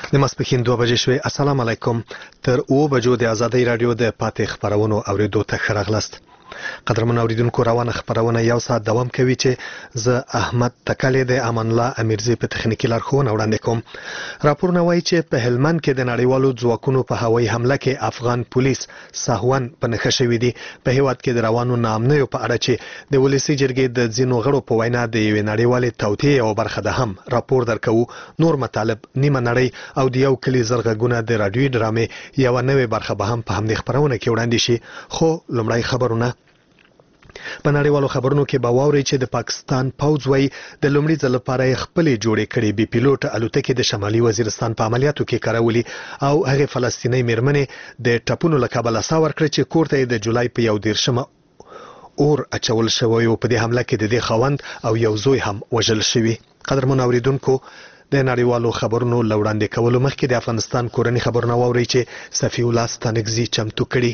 د ماسپښین 2 بجې شوې. السلام علیکم. تر 2 بجو د ازادۍ رادیو د پاتې خبرونو اوریدو ته ښه راغلاست. قدرمن اوریدونکو، روانه خبرونه یو ساعت دوام کوي چې زه احمد تکلی د امان الله امیرزی په تخنیکی لارښوونه وړاندې کوم. راپورونه وایي چې په هلمند کې د نړیوالو ځواکونو په هوایي حمله کې افغان پولیس سهون په نښه شوي دي. په هیواد کې د روانو ناامنیو په اړه چې د ولسي جرګې د ځینو غړو په وینا د یوې نړیوالې توطیې یوه برخه ده هم راپور درکوو. نور مطالب، نیمه نړۍ او د یو کلي زرغږونه د راډیوي ډرامې یوه نوې برخه به هم په همدې خبرونه کې وړاندې شي. خو لومړی خبرونه. په نړیوالو خبرونو کې به واورئ چې د پاکستان پوځ وایي د لومړي ځل لپاره خپلې جوړې کړې بي پیلوټ الوتکې د شمالي وزیرستان په عملیاتو کې کارولي او هغې فلسطینۍ میرمنې د ټپونو له کبله ساه ورکړه چې کور ته یې د جولای په 1 اور اچول شوی او په دې حمله کې د دې خاوند او یو زوی هم وژل شوي. قدرمن اوریدونکو، د نړیوالو خبرونو له وړاندې کولو مخکې د افغانستان کورني خبرونه واورئ چې صفي الله ستانکزي چمتو کړي.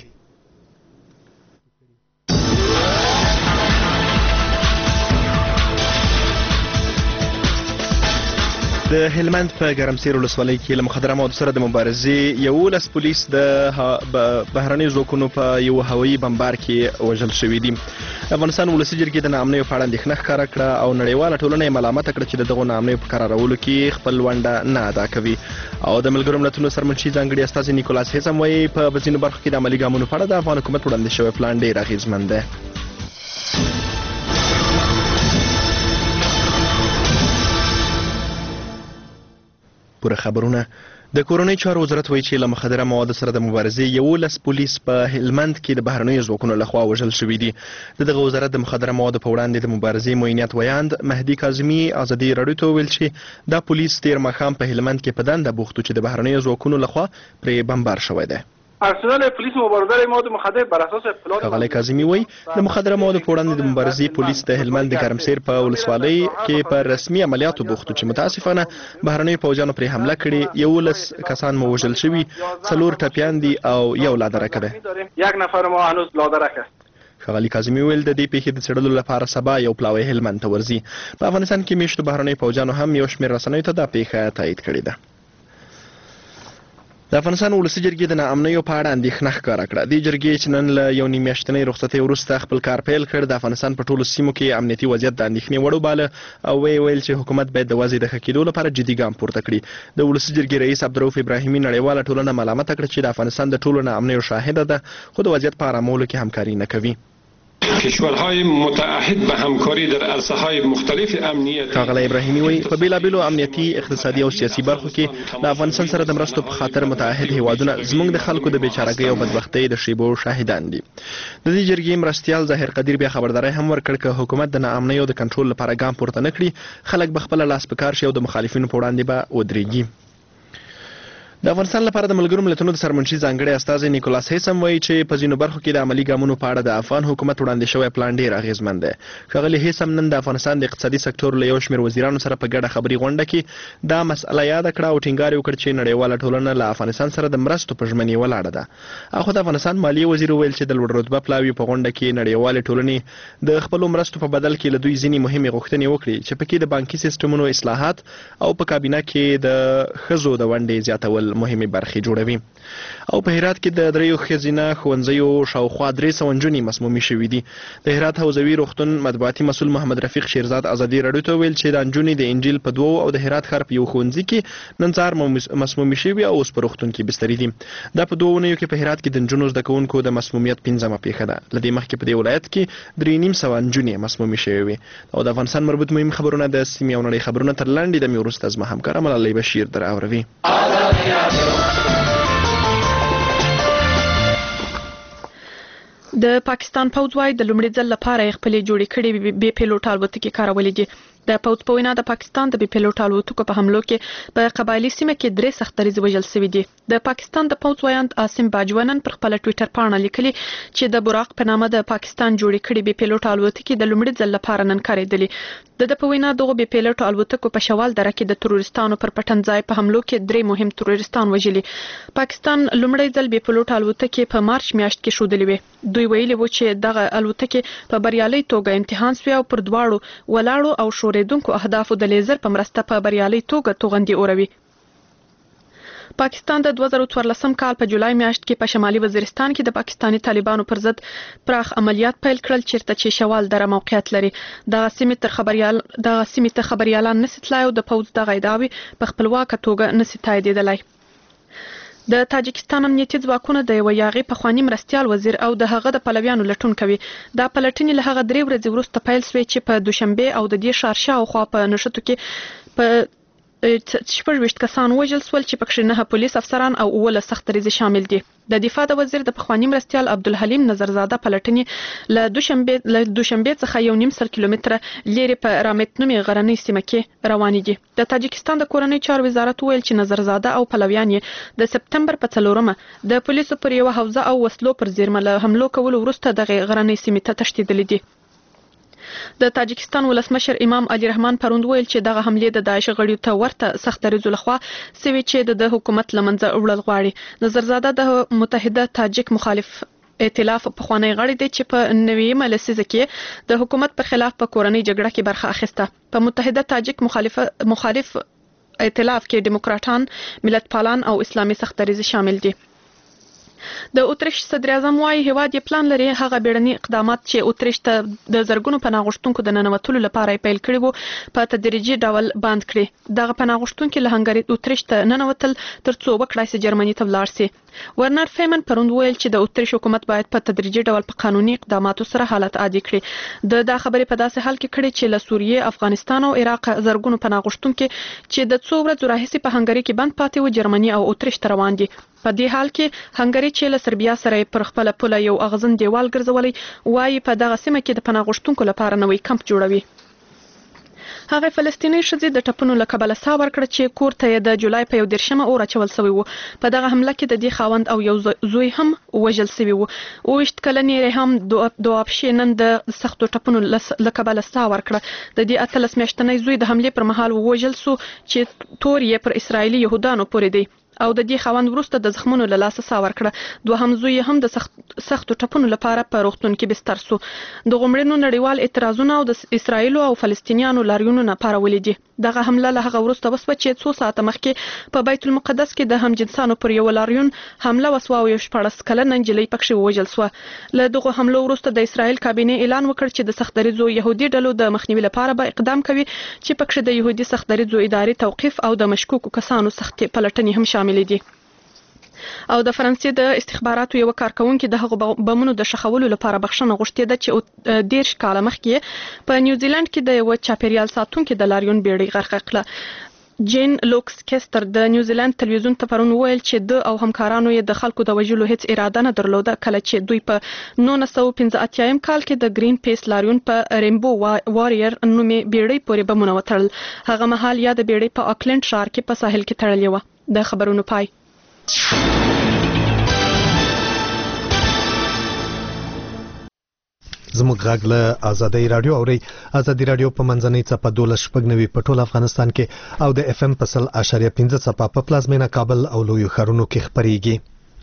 د هلمند په ګرمسیر ولسوالۍ کې له مخدره موادو سره د مبارزې 11 پولیس د بهرنیو ځواکونو په یو هوایي بمبار کې وژل شوي دي. افغانستان ولسي جرګې د ناامنیو په اړه اندېښنه ښکاره کړه او نړیواله ټولنه یې ملامته کړه چې د دغو ناامنیو په قرارولو کې خپل ونډه نه ادا کوي. او د ملګرو ملتونو سرمنشي ځانګړي استازي نیکولاس هیسم وایي په ځینو برخو کې د عملي ګامونو په اړه د افغان حکومت وړاندې شوی پلان ډېر اغېزمن دی. پوره خبرونه. د کورنۍ چارو وزارت وایي چې له مخدره موادو سره د مبارزې 11 پولیس په هلمند کې د بهرنیو ځواکونو لخوا وژل شوي دي. دغه وزارت د مخدره موادو په وړاندې د مبارزې معینیت ویاند مهدي کاظمي ازادي راډیو ته وویل چې دا پولیس تیر ماښام په هلمند کې په دنده بوخت چې د بهرنیو ځواکونو لخوا پرې بمبار شوی دی. ارسنال پلیس مبارزه مواد مخدر بر اساس اطلاعات ښاغلی کاظمي وایي د مخدره موادو په وړاندې د مبارزې پولیس د هلمند د ګرمسیر په ولسوالۍ کې په رسمي عملیاتو بوخت چې متاسفانه بهرنیو پوځیانو پرې حمله کړې. 11 کسان مو وژل شوي، 4 ټپیان دي او 1 لادرکه ده. 1 نفر ما هنوز لادرکه. ښاغلي کاظمي ویل د دې پیښې د څېړلو لپاره سبا یو پلاوی هلمند ته ورځي. په افغانستان کې میشتو بهرنیو پوځیانو هم یو شمېر رسنیو ته دا پیښه تایید کړې ده. د افغانستان ولسي جرګې د ناامنیو په اړه اندېښنه ښکاره کړه. دې جرګې چې نن له یو نیم میاشتنۍ رخصتۍ وروسته خپل کار پیل کړ، د افغانستان په ټولو سیمو کې امنیتي وضعیت د اندېښنې وړ وباله او ویل چې حکومت باید د وضع د ښه کېدو لپاره جدي ګام پورته کړي. د ولسي جرګې رئیس عبدالرؤف ابراهیمي نړیواله ټولنه ملامته کړه چې د افغانستان د ټولو ناامنیو شاهده ده خو د وضعیت په آرامولو کې همکاري نه کوي. کشورهای متعهد به همکاری در عرصه‌های مختلف امنیت. ښاغلی ابراهیمي وایي په بېلابېلو امنیتي، اقتصادي او سیاسي برخو کې د افغانستان سره د مرستو په خاطر متعهد هیوادونه زموږ د خلکو د بېچارهګۍ او بدبختۍ د شیبو شاهدان دي. د دې جرګې مرستیال ظاهر قدیر بیا خبرداری هم ورکړ که حکومت د ناامنیو د کنټرول لپاره ګام پورته نه کړي، خلک به خپله لاس په کار شي او د مخالفینو په وړاندې به ودرېږي. د افغانستان لپاره د ملګرو ملتونو د سرمنشي ځانګړي استازی نیکولاس هیسم وایي چې په ځینو برخو کې د عملي ګامونو په اړه د افغان حکومت وړاندې شوی پلان ډېر اغېزمن دی. ښاغلي هیسم نن د افغانستان د اقتصادي سکتور له یو شمېر وزیرانو سره په ګډه خبري غونډه کې دا مسله یاده کړه او ټینګار یې وکړ چې نړیواله ټولنه له افغانستان سره د مرستو په ژمنې ولاړه ده. اخو د افغانستان مالیې وزیر وویل چې د لوړ رتبه پلاوي په غونډه کې نړیوالې ټولنې د خپلو مرستو په بدل کې له دوی ځینې مهمې غوښتنې وکړي چې پکې د بانکي سیستمونو اصلاحات او په کابینه کې د ښځو د ونډې زیاتول مهمې برخې جوړوي. او په هرات کې د 3 ښځینه ښوونځیو شاوخوا 300 نجونې مسمومې شوي دي. د هرات حوزوي روغتون مطبوعاتي مسؤل محمد رفیق شیرزاد ازادي راډیو ته ویل چې د نجونې د انجیل په 2 او د هرات ښار په یو ښوونځي کې نن سهار مسمومې شوي او اوس په روغتون کې بستري دي. دا په 2 اونیو کې په هرات کې د نجونو زده کوونکو د مسمومیت 5مه پیښه ده. له دې مخکې په دې ولایت کې 3,500 نجونې مسمومې شوې وي. او د افغانستان مربوط مهم خبرونه د سیمې او نړۍ خبرونه تر لاندې د مې وروسته زما همکار ملالۍ بشیر در اوروي. د پاکستان پوځ وايي د لومړي ځل لپاره خپلې جوړې کړې بې پیلوټ الوتکې کارولې دي. د پوځ په وینا د پاکستان د بې پیلوټ الوتکو په حملو کې په قبایلي سیمه کې 3 سختریز وژل شوي دي. د پاکستان د پوځ ویاند عاصم باجوانن پر خپل ټوئیټر پاڼه لیکلي چې د براق په نامه د پاکستان جوړې کړې بې پیلوټ الوتکې د لومړي ځل لپاره نن کارېدلې. د په وینا دغه بې پیلوټ الوتکو په شوال دره کې د تروریستانو پر پټنځای په حملو کې 3 مهم تروریستان وژلي. پاکستان لومړی ځل بې پیلوټ الوتکې په مارچ میاشت کې ښودلې وې. دوی ویلي وو چې دغه الوتکې په بریالي توګه امتحان شوې او پر دواړو ولاړو او شوریدونکو اهدافو د لیزر په مرسته په بریالي توګه توغندي اوروي. پاکستان د 2014 کال په جولای میاشت کې په شمالي وزیرستان کې د پاکستاني طالبانو پر ضد پراخ عملیات پیل کړل چیرته چې شوال دره موقعیت لري. د سیمې ته خبريالان نشي تلای او د پوز د غیداوي په خپلواکه توګه نشي تاییدېدلای. د تاجکستان امنیتي ځواکونه د یو یاغي پخوانی مرستيال وزیر او د هغه د پلویانو لټون کوي. دا پلټنې له هغه 3 ورځې وروسته پیل شوې چې په دوشنبه او د دې ښار شاوخوا په نشټو کې په 26 کسان وژل سول چې پکې 9 پولیس افسران او 8 سخت دریځ شامل دي. د دفاع د وزیر د پخوانی مرستيال عبدالحلیم نظرزاده پلټنې له دوشنبه څخه 1.5 کیلومتره لري په رامتنومي غرنۍ سیمه کې روان دي. د تاجکستان د کورنۍ چارو وزارت ویل چې نظرزاده او پلویان یې د سپتمبر په 4مه د پولیسو پر یو حوزه او وسلو پر زیرمه له حملو کولو وروسته د غرنۍ سیمې ته تښتیدل دي. د تاجکستان ولسمشر امام علي رحمان پروند ویل چې دغه حمله د داعش غړیو ته ورته سخت دریځ لخوا سوي چې د حکومت لمنځه وړل غواړي. نظرزاده د متحده تاجک مخالف ائتلاف پخوانی غړی دی چې په 9مه لسیزه کې د حکومت پر خلاف په کورنۍ جګړه کې برخه اخیسته. په متحده تاجک مخالف ائتلاف کې دیموکراتان، ملتپالان او اسلامي سخت دریځ شامل دي. د اتریش صدر اعظم وايي هواد یې پلان لري هغه بیړني اقدامات چې اتریش ته د زرګونو پناه غوښتونکو د ننوتلو لپاره پیل کړي وو په تدریجي ډول بند کړي. دغه پناه غوښتونکو له هنګری اتریش ته ننوتل ترڅو وکړای شي جرمني ته ولاړ شي. ورنر فیمن پروند ویل چې د اتریش حکومت باید په تدریجي ډول په قانوني اقداماتو سره حالت عادي کړي. د خبرې په داسې حال کې کړي چې له سوریه، افغانستان او عراق زرګونو پناه غوښتونکو چې د څو ورځې راهیسې په هنګری کې بند پاتې و جرمني او اتریش ته روان دي. په دې حال کې هنګری چې له سربیا سره پر خپل پوله یو اغزن دیوال ګرځولي وایي په دغه سیمه کې د پناه غوښتونکو لپاره نوې کمپ جوړوي. هغه فلسطینی ښځې د ټپونو له کبله ساه ورکړه چې کور ته د جولای په 11مه اور اچول شوی وو. په دغه حمله کې د دې خاوند او یو زوی هم وژل شوی وو. 20 کلنې ریهام دوابشي نن د سختو ټپونو له کبله ساه ورکړه. د دې 13 میاشتنۍ زوی د حملې پر مهال وژل شو چې تور یې پر اسرایلی يهودانو پورې دی او د دې خاوند وروسته د زخمونو له لاسه ساه ورکړه. دوهم زوی هم د سختو ټپونو لپاره په روغتون کې بستر شو. د غمړینو نړیوال اعتراضونه او د اسرایل او فلسطینیانو لاریونونه پارولې دي. دغه حمله له هغه وروسته وسوه چې 2 ساعته مخکې په بیت المقدس کې د همجنسانو پر یو لاریون حمله وسوه او 14 کلنه نجلۍ پکې وژل شوه. له دغه حملو وروسته د اسرایل کابینه اعلان وکړ چې د سخت دریځو يهودي ډلو د مخنیوي لپاره به اقدام کوي چې پکې د يهودي سخت دریځو ادارې توقيف او د مشکوکو کسانو سخت پلټنې هم شامل دي. او د فرانسې د استخباراتو یو کارکونکو د هغو بمونو د شخولو لپاره بخښنه غوښتې ده چې 10 کال مخکې په نیوزیلند کې د یو چاپیریال ساتونکو د لاریون بیړۍ غرق کړه. جین لوکس کیستر د نیوزیلند تلویزیون ته پرون ویل چې د او همکارانو یې د خلکو د وژلو هیڅ اراده نه درلوده کله چې دوی په 1985 کال کې د گرین پیس لاریون په ریمبو واریر نومي بیړۍ پورې بمونه وتړل. هغه مهال یا د بیړۍ په اکلند ښار کې په ساحل کې تړلې و. د خبرونو پای. زموږ غږ له آزادۍ رادیو اوري. آزادۍ رادیو په منځنۍ څپه 12.9 په ټول افغانستان کې او د FM په 100.5 څپه په پلازمینه کابل او لویو ښارونو کې خبريږي.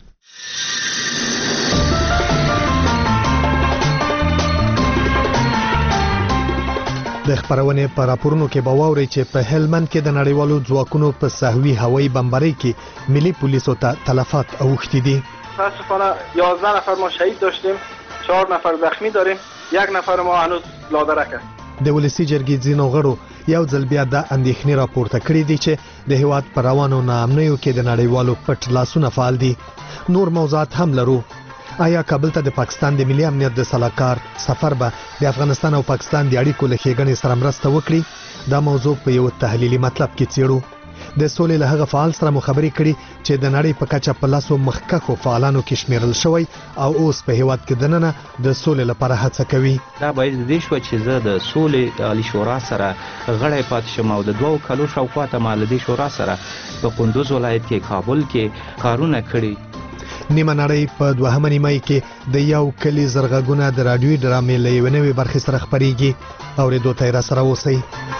د خبرونې په راپورونو کې به واوري چې په هلمند کې د نړیوالو ځواکونو په سهوي هوایي بمبارۍ کې ملي پولیسو ته تلفات اوښتي دي. متاسفانه 11 نفر ما شهید داشتیم، 4 نفر زخمی داریم، 1 نفر ما هنوز لادرک است. د ولسی جرګې ځینو غړو یو ځل بیا د اندېښنې راپورته کړې دي چې د هیواد پر روانو ناامنیو کې د نړیوالو پټ لاسونه فعال دي. نور موضوعات هم لرو. آیا کابل ته د پاکستان د ملي امنیت د سلاکار سفر به د افغانستان او پاکستان د اړیکو له ښېګڼې سره مرسته وکړي؟ دا موضوع په یو تحلیلي مطلب کې څېړو. د سولې له هغه فعال سره مخابري کړي چې د نړۍ په کچه په لاسو مخکښو فعالانو کې شمیرل شوی او اوس په هیواد کې دننه د سولې لپاره هڅه کوي. دا باید دې شو چې زه د سولې عالی شورا سره غړی پاتې شم او د 2 کالو شاوخوا ته مال دې شورا سره په کندوز ولایت کې کابل کې کارونه کړي. نیمه نړۍ په 2مه نیمه کې د یو کلی زرغږونه د رادیوي ډرامې له یوې نوې برخې سره خپرېږي. اورېدو ته یې راسره اوسئ.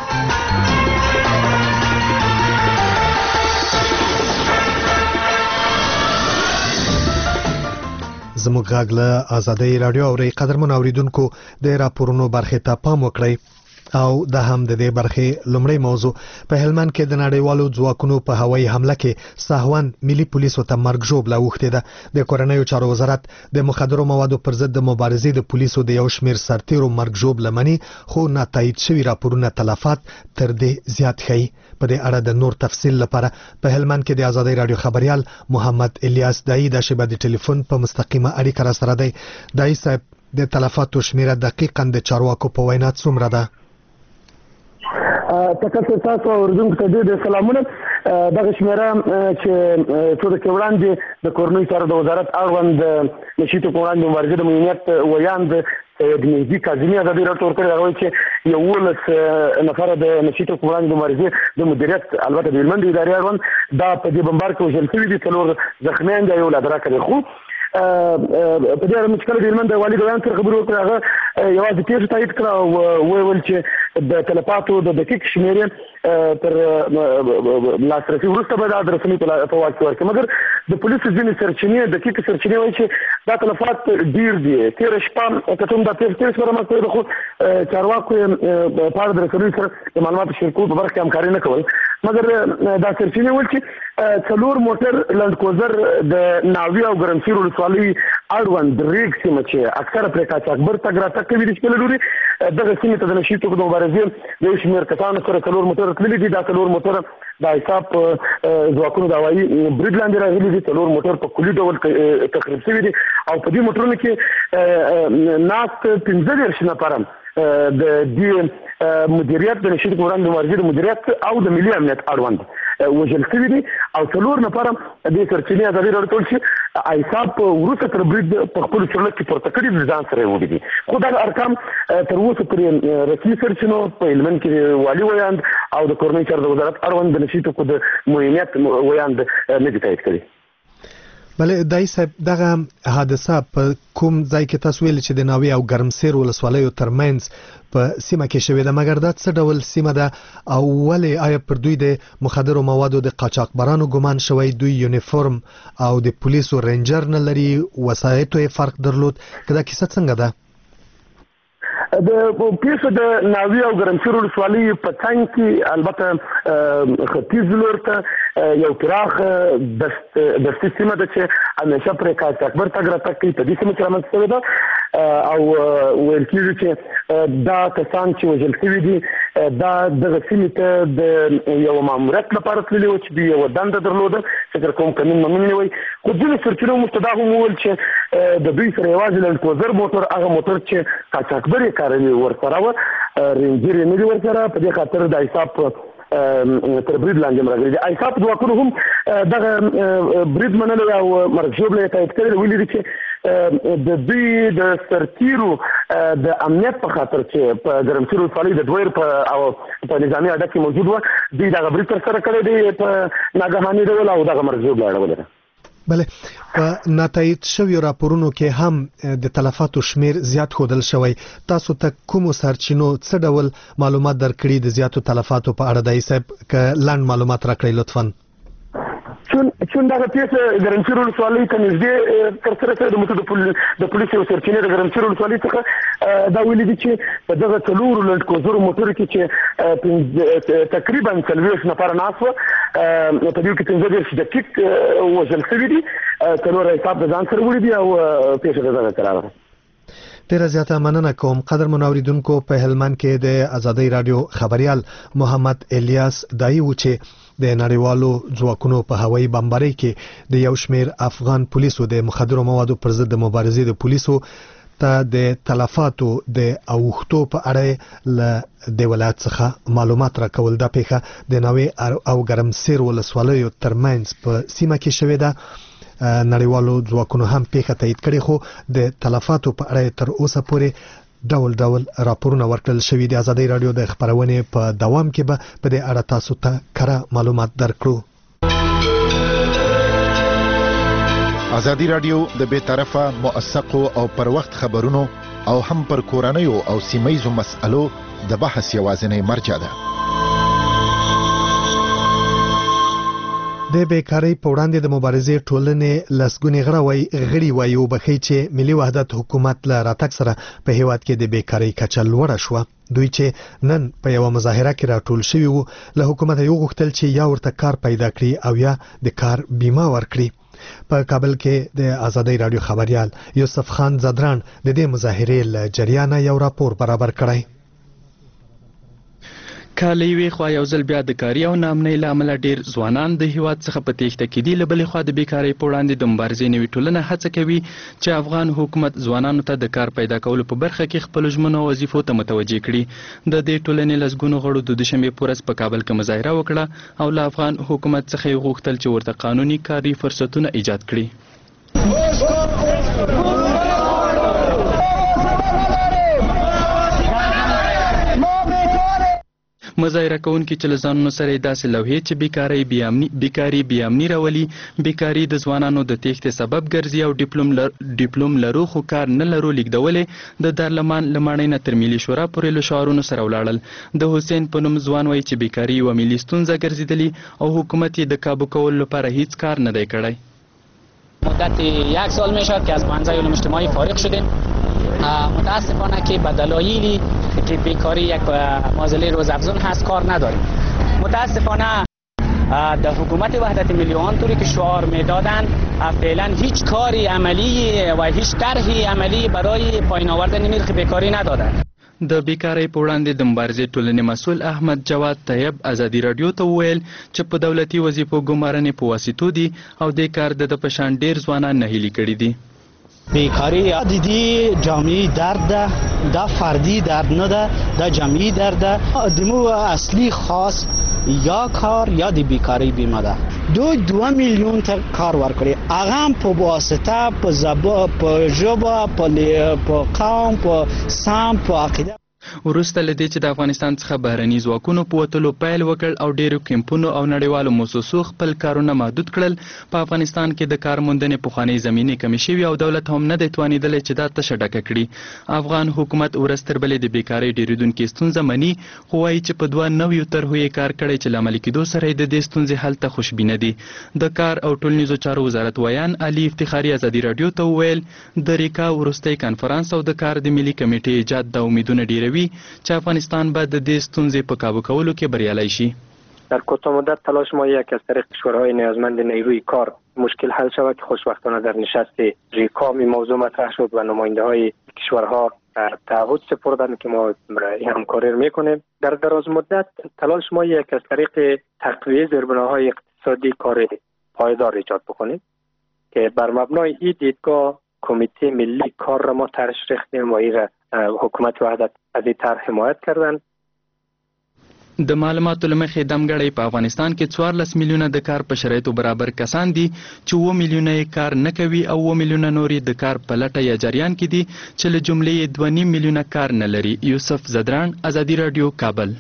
زموږ غږ له آزادۍ رادیو اوري. قدرمن اوریدونکو د راپورونو برخې ته پام وکړئ. او د هم د دې برخې لومړی موضوع په هلمند کې د نړیوالو ځواکونو په هوایي حمله کې ساهوان ملي پولیسو ته مرګ ژوبله اوښتې ده. د کورنیو چارو وزارت د مخدرو موادو پر ضد د مبارزې د پولیسو د یو شمېر سرتیرو مرګ ژوبله مني، خو ناتایید شوي راپورونه تلفات تر دې زیات ښیي. په دې اړه د نور تفصیل لپاره په هلمند کې د آزادۍ رادیو خبريال محمد الیاس دایی د شبکې د ټلیفون په مستقیمه اړیکه را سره دی. دایی صاحب، د تلفاتو شمیره دقیقاً د چارواکو په وینا څومره ده؟ تاسو اوریدونکو ته د سلامونه. دغه شمیره چې څو دقیقې وړاندې د کورنیو چارو د وزارت اړوند نشي توکو وړاندې مبارزې د مدیریت ویاند سید مهدي کاظمي ازادي راډیو ته ورکړی، هغه وایي چې 11 نفره د نشي توکو وړاندې د مبارزې د مدیریت البته د هلمند ادارې اړوند دا په دې بمبار کې وژل شوي دي، 4 زخمیان دي، یو لا دراکه دی. خو په دې اړه چې کله د هلمند د والي ګویان سره خبرې وکړې، هغه یوازې پیښه تایید کړه او وویل چې د تلفاتو د دقیق شمېرې تر لاسرسي وروسته به د رسنۍ په واک کې ورکړي. مګر د پولیسو ځینې سرچینې دقیق سرچینې وایي چې دا تلفات ډېر دي. تېره شپه که څوم دا پیښه سره رامنځته کړې، خو چارواکو په اړه د رسنیو سره د معلوماتو شریکولو په برخه کې همکاري نه کول. مګر دا سرچینې ویل چې 4 موټر لنډکوزر د ناوې او ګرمسیر ولسوالۍ اړوند ریګ سیمه چې اکثره پرې قاچاقبر تګ راتګ کوي د شپې له لوري، دغه سیمې ته د نشي توکو د مبارزې یو شمېر کسانو سره 4 موټر تللي دي. دا 4 موټر د حساب ځواکونو د هوایي برید لاندې راغلي دي، 4 موټر په کلي ډول تخریب شوي دي او په دې موټرونو کې ناست 15 نفره د دې مدیریت د نشي توکو وړاندې مبارزې د مدیریت او د ملي امنیت اړوند وژل شوي دي او 4 نفره د سرچینې ازادي راډیو ته چې حساب وروسته تر برید په خپل چورلک کې پورته کړي د ځان سره وړي دي. خو دا ارقام تر اوسه پورې رسمي سرچینو په هلمند کې والي ویاند او د کورنیو چارو د وزارت اړوند د نشي توکو د مدیریت ویاند نه دي تایید کړي. بله دای صاحب، دغه حادثه په کوم ځای کې تاسو ویل چې د ناوې او ګرمسیر ولسوالیو ترمنځ په سیمه کې شوې ده، مګر دا څه ډول سیمه ده او ولې آیا پر دوی د مخدرو موادو د قاچاقبرانو ګمان شوی؟ دوی یونیفورم او د پولیسو رینجر نه لري، وسایطو یې فرق درلود، که دا کیسه څنګه ده؟ د پیښه د ناوې او ګرمسیر ولسوالۍ په څنګ کې البته ختیځ لور ته یو پراخ دستي سیمه ده چې همیشه پرې قاچاقبر تګ راتګ کوي. په دې سیمه کې رامنځته شوې ده او ویل کېږي چې دا کسان چې وژل شوي دي دا دغه سیمې ته د یو ماموریت لپاره تللي وو چې دوی یوه دنده درلوده، فکر کوم قانون منون نه وي. خو ځینې سرچینو موږ ته دا هم وویل چې د دوی سره یوازې لنډکوزر موټر، هغه موټر چې قاچاقبر یې کاروي ورسره وه، رینجر یې نه دي ورسره. په دې خاطر د حساب تر برید لاندې راغلي دي. حساب ځواکونو هم دغه برید منلی او مرګ ژوبله یې تایید کړې، ویلي دي چې د دوی د سرتیرو د امنیت په خاطر چې په ګرمسیر ولسوالۍ د دویر او په نظامي اډه کې موجود وه، دوی دغه برید ترسره کړی دی په ناګهاني ډول او دغه مرګ ژوبله اړولې ده. بله، په ناتایید شویو راپورونو کې هم د تلفاتو شمیر زیات ښودل شوی. تاسو ته کومو سرچینو څه ډول معلومات درکړي د زیاتو تلفاتو په اړه؟ دای صاحب، که لنډ معلومات راکړئ لطفاً. چون دغه پیښه ګرمسیر ولسوالۍ ته نږدې ترسره شوې ده. موږ د پولیسو یو سرچینې د ګرمسیر ولسوالۍ څخه دا ویلي دي چې په دغه 4 لنډکوزرو موټرو کې چې تقریبا 40 نفره ناست وه، په دې کې 15 دقیق وژل شوي دي، 4 حساب د ځان سره وړي دي او پیښه د دغه قرار ده. ډیره زیاته مننه کوم قدرمن اوریدونکو. په هلمند کې د آزادۍ رادیو خبريال محمد الیاس دایی و چې د نړیوالو ځواکونو په هوایي بمبارۍ کې د یو شمېر افغان پولیسو د مخدرو موادو پر ضد د مبارزې د پولیسو ته د تلفاتو د اوښتو په اړه له د ولایت څخه معلومات راکول. دا پیښه د ناوې او ګرمسیر ولسوالیو ترمنځ په سیمه کې شوې ده. نړیوالو ځواکونو هم پیښه تایید کړې، خو د تلفاتو په اړه تر اوسه پورې ډول راپورونه ورکړل شوي دي. آزادۍ رادیو د خبرونې په دوام کې به په دې اړه تاسو ته کره معلومات درکړو. آزادۍ رادیو د بې طرفه، موثقو او پر وخت خبرونو او هم پر کورنیو او سیمه‌یزو مسألو د بحث یوازینی مرجع ده. د بیکاری په وړاندې د مبارزې ټولنې لسګونې غړي وایي وبخښي چې ملي وحدت حکومت له راتګ سره په هیواد کې د بیکاری کچه لوړه شوه. دوی چې نن په یو مظاهره کې راټول شوي وو له حکومت یو غوښتل چې یا ورته کار پیدا کړي او یا د کار بیمه ورکړي په کابل کې د آزادۍ رادیو خبريال یوسف خان زدران د دې مظاهرې له جریان یو راپور برابر کړی کله وی خو یو ځل بیا د کاری او نامنۍ لامل ډیر ځوانان د هیواد څخه په تېښته کې دي لبلې خو د بیکاری په وړاندې د مبارزې نوې ټولنه هڅه کوي چې افغان حکومت ځوانانو ته د کار پیدا کولو په برخه کې خپل ژمنو او وظیفو ته متوجه کړي د دې ټولنې لسګونو غړو د دوشنبه پورس په کابل کې مظاهره وکړه او له افغان حکومت څخه غوښتل چې ورته قانوني کاري فرصتونه ایجاد کړي مظاهره کوونکي چې لزانونو سره داسې لوحې چې بیکاری بیامنی راولي بیکاری د ځوانانو د تېښتې سبب ګرځي او ډیپلوم لرو خو کار نه لرو لیکدولې د دارلمان لمانۍ نه تر ملي شورا پورې له شعارونو سره ولاړل د حسین په نوم ځوان وایي چې بیکاری یوه ملي ستونزه ګرځېدلې او حکومت یې د کابو کولو لپاره هیڅ کار نه دی کړی مدت 1 سال میشد که از منزل علوم اجتماعی فارغ شدیم متاسفانه که به دلایلی که بیکاری یک معضله روزافزون هست کار نداریم متاسفانه در حکومت وحدت ملی آنطوری که شعار میدادن فعلا هیچ کاری عملی و هیچ طرحی عملی برای پایین آوردن نرخ بیکاری ندادن د بیکاری په وړاندې د مبارزې ټولنې مسؤل احمد جواد طیب آزادي رادیو ته وویل چې په دولتي وظیفو ګمارنې په واسطو دي او د کار د پشان ډیر ځوانان نه هیلي کړي دي بیکاری دیدی جامعی درد ده دا فردی درد نه ده دا جامعی درد ده دمو اصلی خاص یا کار یا دی بیکاری بیمه ده 2 میلیون تا کار ورکړي هغه هم په واسطه په زبان په ژبه په قوم په سم په عقیده وروسته له دې چې د افغانستان څخه بهرني ځواکونو په وتلو پیل وکړ او ډیرو کمپونو او نړیوالو موسسو خپل کارونه محدود کړل په افغانستان کې د کار موندنې پخوانۍ زمینې کمې شوي او دولت هم نه دی توانېدلی چې دا تشه ډکه کړي افغان حکومت ورځ تر بلې د بیکارۍ ډیریدونکې ستونزه مني خو وایي چې په 2 نویو طرحو یې کار کړی چې له عملي کېدو سره یې د دې ستونزې حل ته خوشبینه دي د کار او ټولنیزو چارو وزارت ویان علي افتخاري آزادي رادیو ته وویل د ریکا وروستی کنفرانس او د کار د ملي کمیټې ایجاد د امیدونه ډیروي چې افغانستان باید د دې ستونزې په کابو کولو کې بریالی شي. در کوتاه مدت تلاش ما یک از طریق کشورهای نیازمند نیروی کار مشکل حل شود که خوشبختانه در نشست ریکا این موضوع مطرح شد و نماینده های کشورها تعهد سپردند که ما همکاری میکنیم. در دراز مدت تلاش ما یک از طریق تقویه زیربناهای اقتصادی کار پایدار ایجاد بکنیم که بر مبنای این دیدگاه کمیته ملی کار را ما تشریح کردیم و این حکومت وحدت از این طرح حمایت کردند. د معلوماتو لمخې دمګړی په افغانستان کې 14 میلیونه د کار په شرایطو برابر کسان دي چې 7 میلیونه کار نه کوي او 7 میلیونه نورې د کار په لټه یا جریان کې دي چې له جملې 2.5 میلیونه کار نه لري. یوسف زدران آزادي رادیو کابل.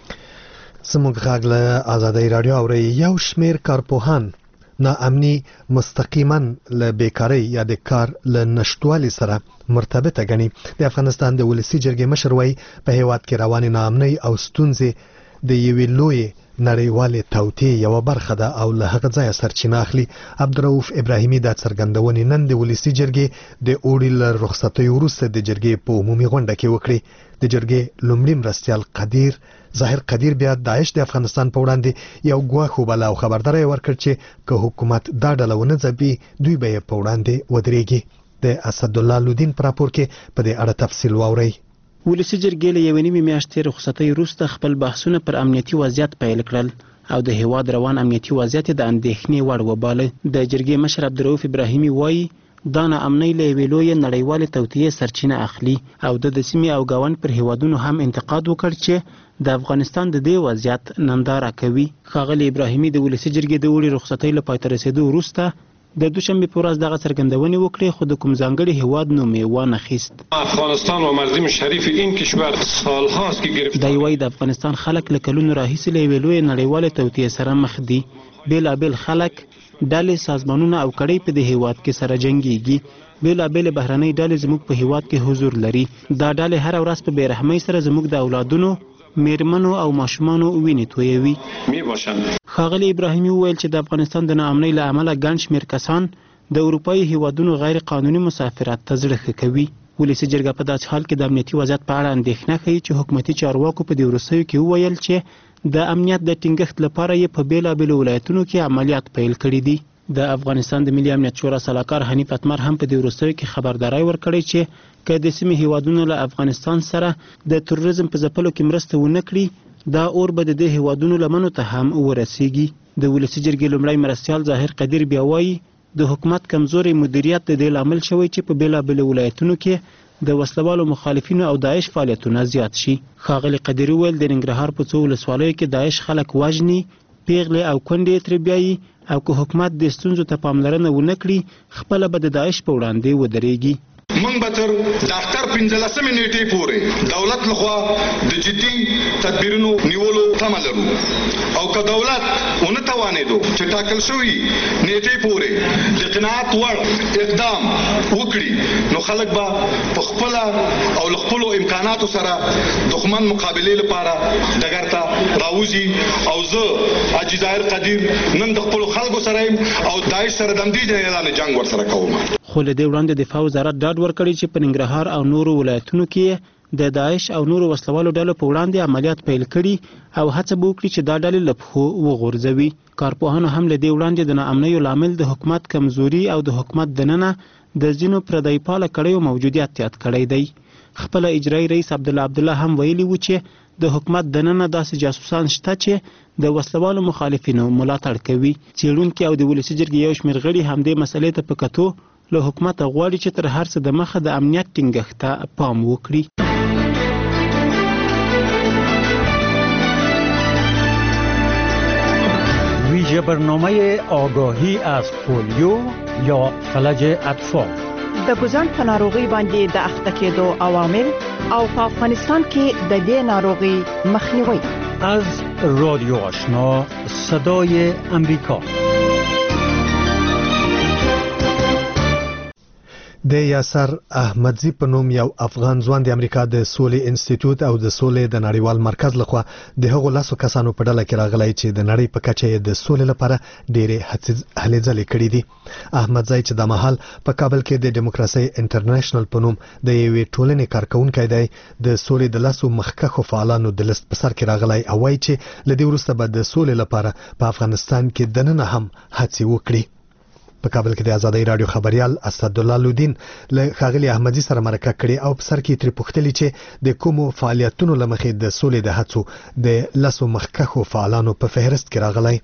زموږ غږ له آزادۍ رادیو اوري یو شمیر کارپوهان ناامني مستقیما له بیکاری یا د کار له نشټوالي سره مرتبطه غني. د افغانستان د ولسی جرګې مشر وای په هیواد کې روانې ناامنۍ او ستونزې د یوې لوی نړیوالې توطئې یو برخه ده او له هغه ځایه سرچینه اخلي. عبدالرؤف ابراهیمي د څرګندونې نن د ولسی جرګې د اوړي له رخصتۍ وروسته د جرګې په عمومي غونډه کې وکړي. د جرګې لومړي مرستیال ظاهر قدیر بیا داعش د افغانستان په وړاندې یو ګواښ وباله او خبرداری ورکړ چې که حکومت دا ډله ونه ځبي دوی به یې په وړاندې ودرېږي. د اسدالله لودین په راپور کې په دې اړه تفصیل واورئ. ولسی جرګې له یوې نیمې میاشتې رخصتۍ وروسته خپل بحثونه پر امنیتي وضعیت پیل کړل او د هیواد روان امنیتي وضعیت د اندېښنې وړ وباله. د جرګې مشر عبدالرؤف ابراهیمي وایي دا ناامنۍ له یوې لویې نړیوالې توطئې سرچینه اخلي او د سیمې او ګاونډ پر هیوادونو هم انتقاد وکړ چې د افغانستان د دې وضعیت ننداره کوي. ښاغلي ابراهیمي د ولسی جرګې د اوړي رخصتۍ له پای ته رسېدو وروسته د دوشنبه په ورځ دغه څرګندونې وکړې خو د کوم ځانګړي هیواد نوم یې وانخیست. افغانستان و مردم شریف این کشور سالهاست که گرفت. دا وایي د افغانستان خلک له کلونو راهیسې له یوې لویې نړیوالې توطئې سره مخ دي. بېلابېل خلک ډلې سازمانونه او کړۍ په دې هیواد کې سره جنګیږي. بېلابېلې بهرنۍ ډلې زموږ په هیواد کې حضور لري. دا ډلې هره ورځ په بېرحمۍ سره زموږ د اولادونو میرمنو او ماشومانو وینې تویوي. ښاغلي ابراهیمي وویل چې د افغانستان د ناامنۍ له امله ګڼ شمېر کسان د اروپایي هیوادونو غیر قانوني مسافرت ته زړه ښه کوي. ولسي جرګه په داسې حال کې د امنیتي وضعیت په اړه اندېښنه ښیي چې حکومتي چارواکو په دې وروستیو کې وویل چې د امنیت د ټینګښت لپاره یې په بیلابیلو ولایتونو کې عملیات پیل کړي دي. د افغانستان د ملي امنیت شورا سلاکار حنیف اتمر هم په دې وروستیو کې خبرداری ورکړی چې که د سیمې هیوادونو له افغانستان سره د تروریزم په ځپلو کې مرسته ونه کړي دا اور به د دې هیوادونو لمنو ته هم ورسیږي. د ولسي جرګې لومړی مرستیال ظاهر قدیر بیا وایي د حکومت کمزوري مدیریت د دې لامل شوی چې په بیلابیلو ولایتونو کې د وسلوالو مخالفینو او داعش فعالیتونه زیات شي. ښاغلي قدیر وویل د ننګرهار په څو ولسوالیو کې داعش خلک وژني، پیغلې او کونډې ترې بیایي او که حکومت د ستونزو ته پاملرنه ونه کړي خپله به د داعش په وړاندې ودرېږي. موږ به تر د اختر 15مې نیټې پورې دولت لخوا د جدي تدبیرونو نیولو تمه لرو او که دولت ونه توانېدو چې ټاکل شوي نیټې پورې د قناعت وړ اقدام وکړي نو خلک به په خپله او له خپلو امکاناتو سره دښمن مقابلې لپاره ډګر ته راوځي او زه حاجي ظاهر قدیر نن د خپلو خلکو سره یم او داعش سره د همدې اعلان جنګ ورسره کوم. خو له دې وړاندې دفاع وزارت ډاډ ورکړی چې په ننګرهار او نورو ولایتونو کې د داعش او نورو وسلوالو ډلو په وړاندې عملیات پیل کړي او هڅه به وکړي چې دا ډلې له پښو وغورځوي. کارپوهانو هم له دې وړاندې د ناامنیو لامل د حکومت کمزوري او د حکومت دننه د ځینو پردی پاله کړیو موجودیت یاد کړی دی. خپل اجرایي رئیس عبدالله هم ویلي و چې د حکومت دننه داسې جاسوسان شته چې د وسلوالو مخالفینو ملاتړ کوي. څېړونکي او د ولسي جرګې یو شمېر غړي همدې مسلې ته په کتو له حکومت غواړي چې تر هر څه د مخه د امنیت ټینګښت ته پام وکړي. ویژه برنامه آگاهی از پولیو یا فلج اطفال د ګوزن په ناروغي باندې د اخته کېدو عوامل او په افغانستان کې د دې ناروغي مخنیوي. از رادیو آشنا صدای امریکا. د یاسر احمدزی په نوم یو افغان ځوان د امریکا د سولې انسټیټیوټ او د سولې د نړیوال مرکز لخوا د هغو لاسو کسانو په ډله کې راغلی چې د نړۍ په کچه د سولې لپاره ډېرې هلې ځلې کړې دي. احمدزی چې د مهال په کابل کې د دیموکراسي انټرنیشنل په نوم د یوې ټولنې کارکونکی دی د سولې د لاسو مخکښو فعالانو د لیست په سر کې راغلی او وایي چې له دې وروسته به د سولې لپاره په افغانستان کې دننه هم هڅې وکړي. په کابل کې د آزادۍ رادیو خبريال اسدالله لودین له ښاغلي احمدزي سره مرکه کړې او په سر کې ترې پوښتلي چې د کومو فعالیتونو له مخې د سولې د هڅو د لسو مخکښو فعالانو په فهرست کې راغلی.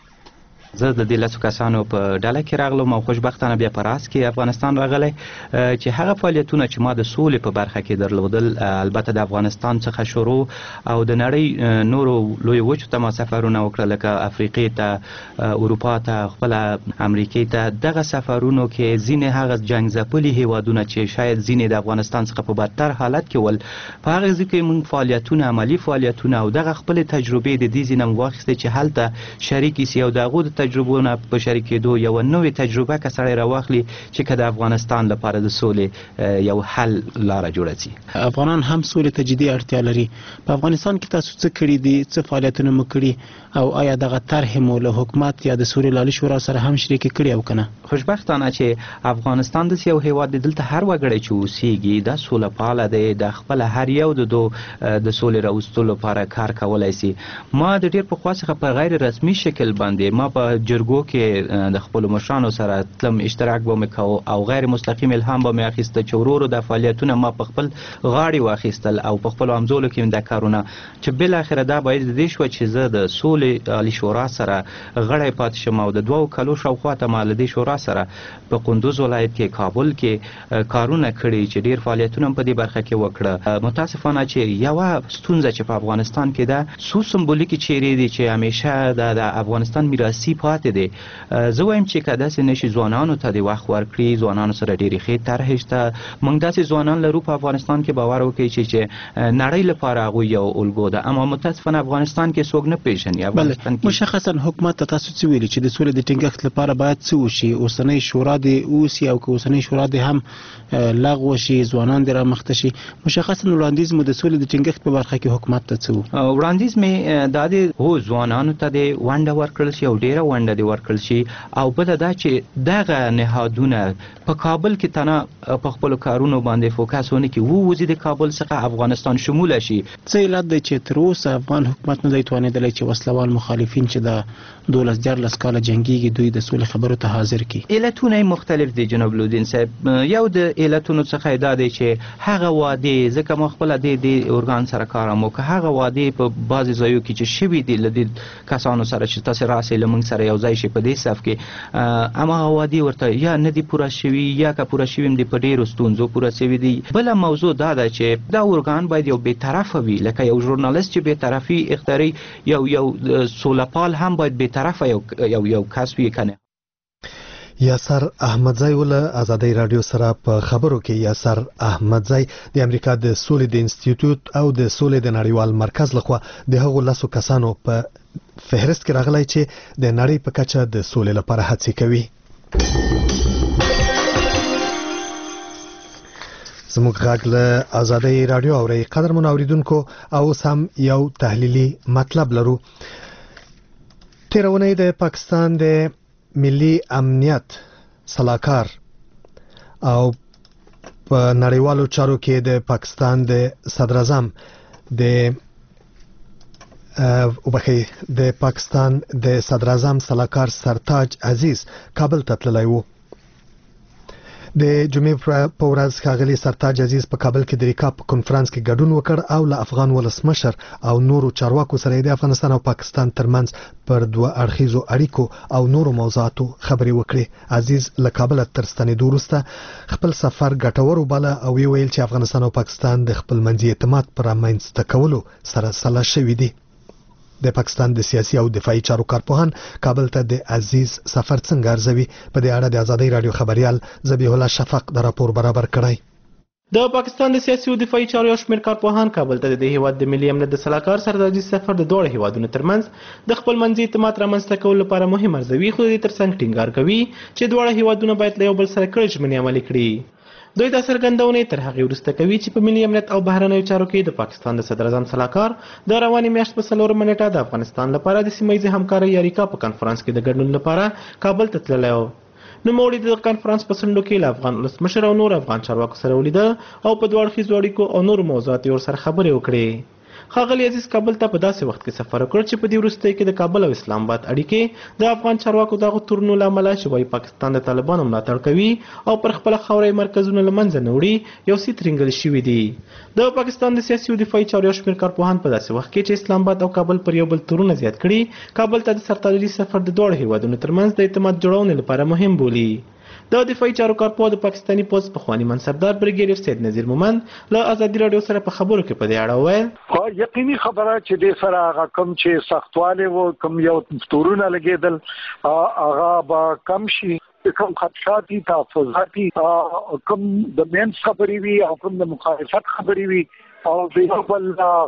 زه د دې لسو کسانو په ډله کې راغلم او خوشبختانه بیا په راس کې افغانستان راغلی چې هغه فعالیتونه چې ما د سولې په برخه کې درلودل البته د افغانستان څخه شروع او د نړۍ نورو لوی وچو ته ما سفرونه وکړل لکه افریقې ته، اروپا ته، خپل امریکې ته. دغه سفرونو کې ځینې هغه جنګ ځپلي هیوادونه چې شاید ځینې د افغانستان څخه په بدتر حالت کې ول په هغه ځای کې موږ فعالیتونه عملي فعالیتونه او دغه خپل تجربې د دې ځینه واخیستې چې هلته شریک سي او دغه تجربونه په شریکېدو یو نوې تجربه که سړی راواخلي چې که د افغانستان لپاره د سولې یو حل لاره جوړه شي. افغانان هم سولې ته جدي اړتیا لري. په افغانستان کې تاسو څه کړي دي، څه فعالیتونه مو کړي او آیا دغه طرح مو له حکومت یا د سولې لالي شورا سره هم شریک کړي او کنه؟ خوشبختانه چې افغانستان د یو هیواد دلته هر وګړی چې اوسېږي د سوله پاله دی، د خپل هر یو د سولې راوستلو لپاره کار کولای شي. ما د ډېر پخوا څخه په غیر رسمي شکل باندې ما په جرګو کې د خپل مشرانو سره تلم، اشتراک به مې کوو او غیر مستقیم الهام به مې اخیسته چې ورو د فعالیتونه ما په خپل غاړې واخیستل او په خپلو همزولو کې د کارونه چې بالاخره دا باید د دې شوه چې زه د سولې عالي شورا سره غړی پاتې شم او د 2 کالو شاوخوا ته ما له دې شورا سره په کندوز ولایت کې، کابل کې کارونه کړي چې ډېر فعالیتونه په دې برخه کې وکړه. متاسفانه چې یوه ستونزه چې په افغانستان کې ده څو سمبولیکې چیرې دي چې همیشه د افغانستان میراثي پاتې دی. زه وایم چې که داسې نشي ځوانانو ته د وخت ورکړي، ځوانانو سره ډېرې ښې طرحې شته. موږ داسې ځوانان لرو په افغانستان کې باور وکړئ چې نړۍ لپاره هغوی یو الګو ده، اما متاسفانه افغانستان کې څوک نه پیژني. افغانستان کې مشخصا حکومت ته تاسو څه ویلي چې د سولې د ټینګښت لپاره باید څه وشي؟ اوسنۍ شورا دې اوسي او که اوسنۍ شورا دې هم لغوه شي، ځوانان دې رامخته شي. مشخصا وړاندیز مو د سولې د ټینګښت په برخه کې حکومت ته څه و؟ وړاندیز مې دا دی هو ځوانانو ته دې ونډه ورکړل شي او ډېره ونډه دې ورکړل شي، او بله دا چې دغه نهادونه په کابل کې تنه په خپلو کارونو باندې فوکس ونه کړي، ووځي د کابل څخه افغانستان شموله شي. څه علت دی چې تر اوسه افغان حکومت نه دی توانېدلی چې وسلوال مخالفین چې د 12-14 کاله جنګیږي دوی د سولې خبرو ته حاضر کړي؟ علتونه یې مختلف دي جناب لودین صاحب. یو د علتونو څخه دا دی چې هغه وعدې، ځکه ما خپله د ارګان سره کار هم وکړ، هغه وعدې په بعضې ځایو کې چې شوي دي له دې کسانو سره چې تاسې راسئ له موږ سره یو ځای شي په دې صف کې، هماغه وعدې ورته یا نه دي پوره شوي یا که پوره شوي هم دي په ډېرو ستونزو پوره شوي دي. بله موضوع دا ده چې دا ارګان باید یو بېطرفه وي، لکه یو ژورنالیست چې بېطرفي اختیاري، یو سولهپال هم باید بېطرفه یو کس وي که نه. یاسر احمدزی ول آزادۍ رادیو سره په خبرو کې یاسر احمدزی د امریکا د سولې د انسټیټیوټ او د سولې د نړیوال مرکز لخوا د هغو لاسو کسانو په فهرست کې راغلی چې د نړۍ په کچه د سولې لپاره هڅې کوي. زموږ غږ له آزادۍ رادیو اورئ. قدرمنو اوریدونکو، او سم یو تحلیلي مطلب لرو. تېره اونۍ د پاکستان د ملي امنیت سلاکار او په نړیوالو چارو کې د پاکستان د صدر اعظم د پاکستان د صدر اعظم سلاکار سرتاج عزیز کابل ته تللی و. د جمعې په ورځ ښاغلي سرتاج عزیز په کابل کې د ریکا په کنفرانس کې ګډون وکړ او له افغان ولسمشر او نورو چارواکو سره د افغانستان او پاکستان ترمنځ پر دوه اړخیزو اړیکو او نورو موضوعاتو خبرې وکړې. عزیز له کابل تر ستنېدو وروسته خپل سفر ګټور وباله او ویل چې افغانستان او پاکستان د خپل منځي اعتماد پر رامنځته کولو سره سلا شوي دي. د پاکستان د سیاسي او دفاعي چارو کارپوهان کابل ته د عزیز سفر څنګه ارزوي؟ په دې اړه د آزادۍ رادیو خبريال ذبیح الله شفق د راپور برابر کړی. د پاکستان د سیاسي او دفاعي چارو یو شمېر کارپوهان کابل ته د هیواد د ملي امنیت د سلاکار سرتاج عزیز سفر د دوه هیوادونو ترمنځ د خپل منځي اعتماد رامنځته کولو لپاره مهم ارزوي، خو د دې ترڅنګ ټینګار کوي چې دواړه هیوادونه باید له یو بل سره کړي ژمنې عملي کړي. دوی دا څرګندونه تر هغې وروسته کوي چې په ملي امنیت او بهرنیو چارو کې د پاکستان د صدر اعظم سلاکار د روانې میاشت په 4 نیټه د افغانستان لپاره د سیمه‌ییزې همکارۍ اریکا په کنفرانس کې د ګډون لپاره کابل ته تللی و. نوموړي د کنفرانس په څنډو کې له افغان ولسمشر او نور افغان چارواکو سره ولیدل او په دوه اړخیزو اړیکو او نورو موضوعاتو ورسره خبرې وکړې. ښاغلي عزیز کابل ته په داسې وخت کې سفر وکړ چې په دې وروستیو کې د کابل او اسلام آباد اړیکې د افغان چارواکو دغو تورونو له امله چې وایي پاکستان د طالبانو ملاتړ کوي او پر خپله خاوره یې مرکزونه له منځه نه وړي یو څه ترینګل شوي دي. د پاکستان د سیاسي او دفاعي چارو یو شمېر کارپوهان په داسې وخت کې چې اسلام آباد او کابل پر یو بل تورونه زیات کړي، کابل ته د سرتاج عزیز سفر د دواړو هیوادونو ترمنځ د اعتماد جوړونې لپاره مهم بولي. د دفاعي چارو کارپوه د پاکستاني پوځ پخواني منصبدار بریګیډیر سید نذیر مومند له آزادي رادیو سره په خبرو کې په دې اړه وویل: یقیني خبره چې د سره هغه کم چې سختواله و کم یو تورونه لګیدل هغه به کم شي، کم خدشاتي تحفظاتي کم د مینس خبرې وي او کم د مخالفت خبرې وي او د یو بل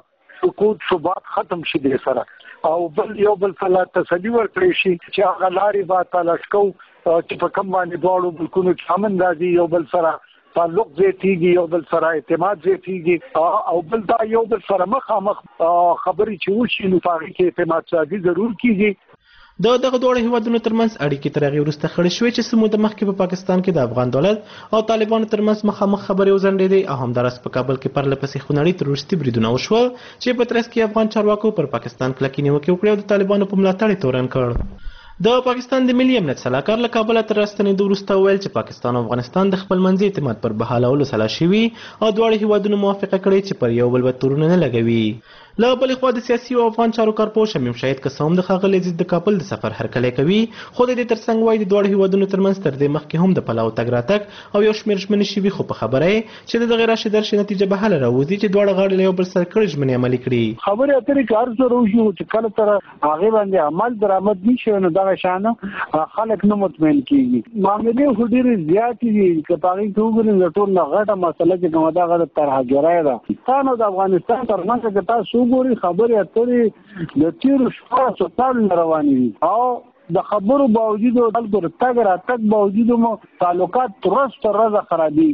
سقوط ثبات ختم شي د سره او بل یو بل فلا تسلی ورکړي شي چې هغه لارې به تلاش کوو چې په کوم باندې دواړو ملکونو کې امن راځي، یو بل سره تعلق زیاتیږي، یو بل سره اعتماد زیاتیږي او بل دا یو بل سره مخامخ خبرې چې وشي نو په هغې کې اعتماد سازي ضرور کیږي. د دغه دوه هیوادونو ترمنځ اړیکې تر هغې وروسته خړې شوې چې څه موده مخکې په پاکستان کې د افغان دولت او طالبانو ترمنځ مخامخ خبرې وځنډېدې او همداراز په کابل کې پرله پسې خونړي تروریستي بریدونه وشول چې په ترڅ کې افغان چارواکو پر پاکستان کلکې نیوکې وکړې او د طالبانو په ملاتړ یې تورن کړ. د پاکستان د ملي امنیت سلاکار له کابل تر راستنېدو وروسته وویل چې پاکستان او افغانستان د خپل منځي اعتماد پر بحالولو سلا شوي او دواړه هیوادونو موافقه کړې چې پر یو بل به تورونه نه لګوي. له بلې خوا د سیاسي او افغان چارو کارپوه شمیم شاهد قسم د ښاغلي عزیز د کابل د سفر هرکلی کوي، خو د دې ترڅنګ وایي د دواړو هیوادونو ترمنځ تر دې مخکې هم د پلاو تګ راتګ او یو شمېر ژمنې شوي، خو په خبره یې چې د دغې راشي درشي نتیجه به هله راوځي چې دواړه غاړې له یو بل سره کړي ژمنې عملي کړي. خبرې اترې که هر څه روشي چې کله تر هغې باندې عمل درآمد نه شي نو دغه شانه خلک نه مطمئن کېږي. معاملې خو ډېرې زیاتې دي، که په هغې کې وګورئ د ټول نه غټه مسله چې کومه ده هغه د ترهګرۍ ده. پاکستان او د افغانستان ترمنځ که تاسو وګورئ خبرې اترې د تېرو 14 کالو روانې دي او د خبرو باوجود او خلکو د تګ راتګ باوجود مو تعلقات ورځ تر ورځه خرابېږي.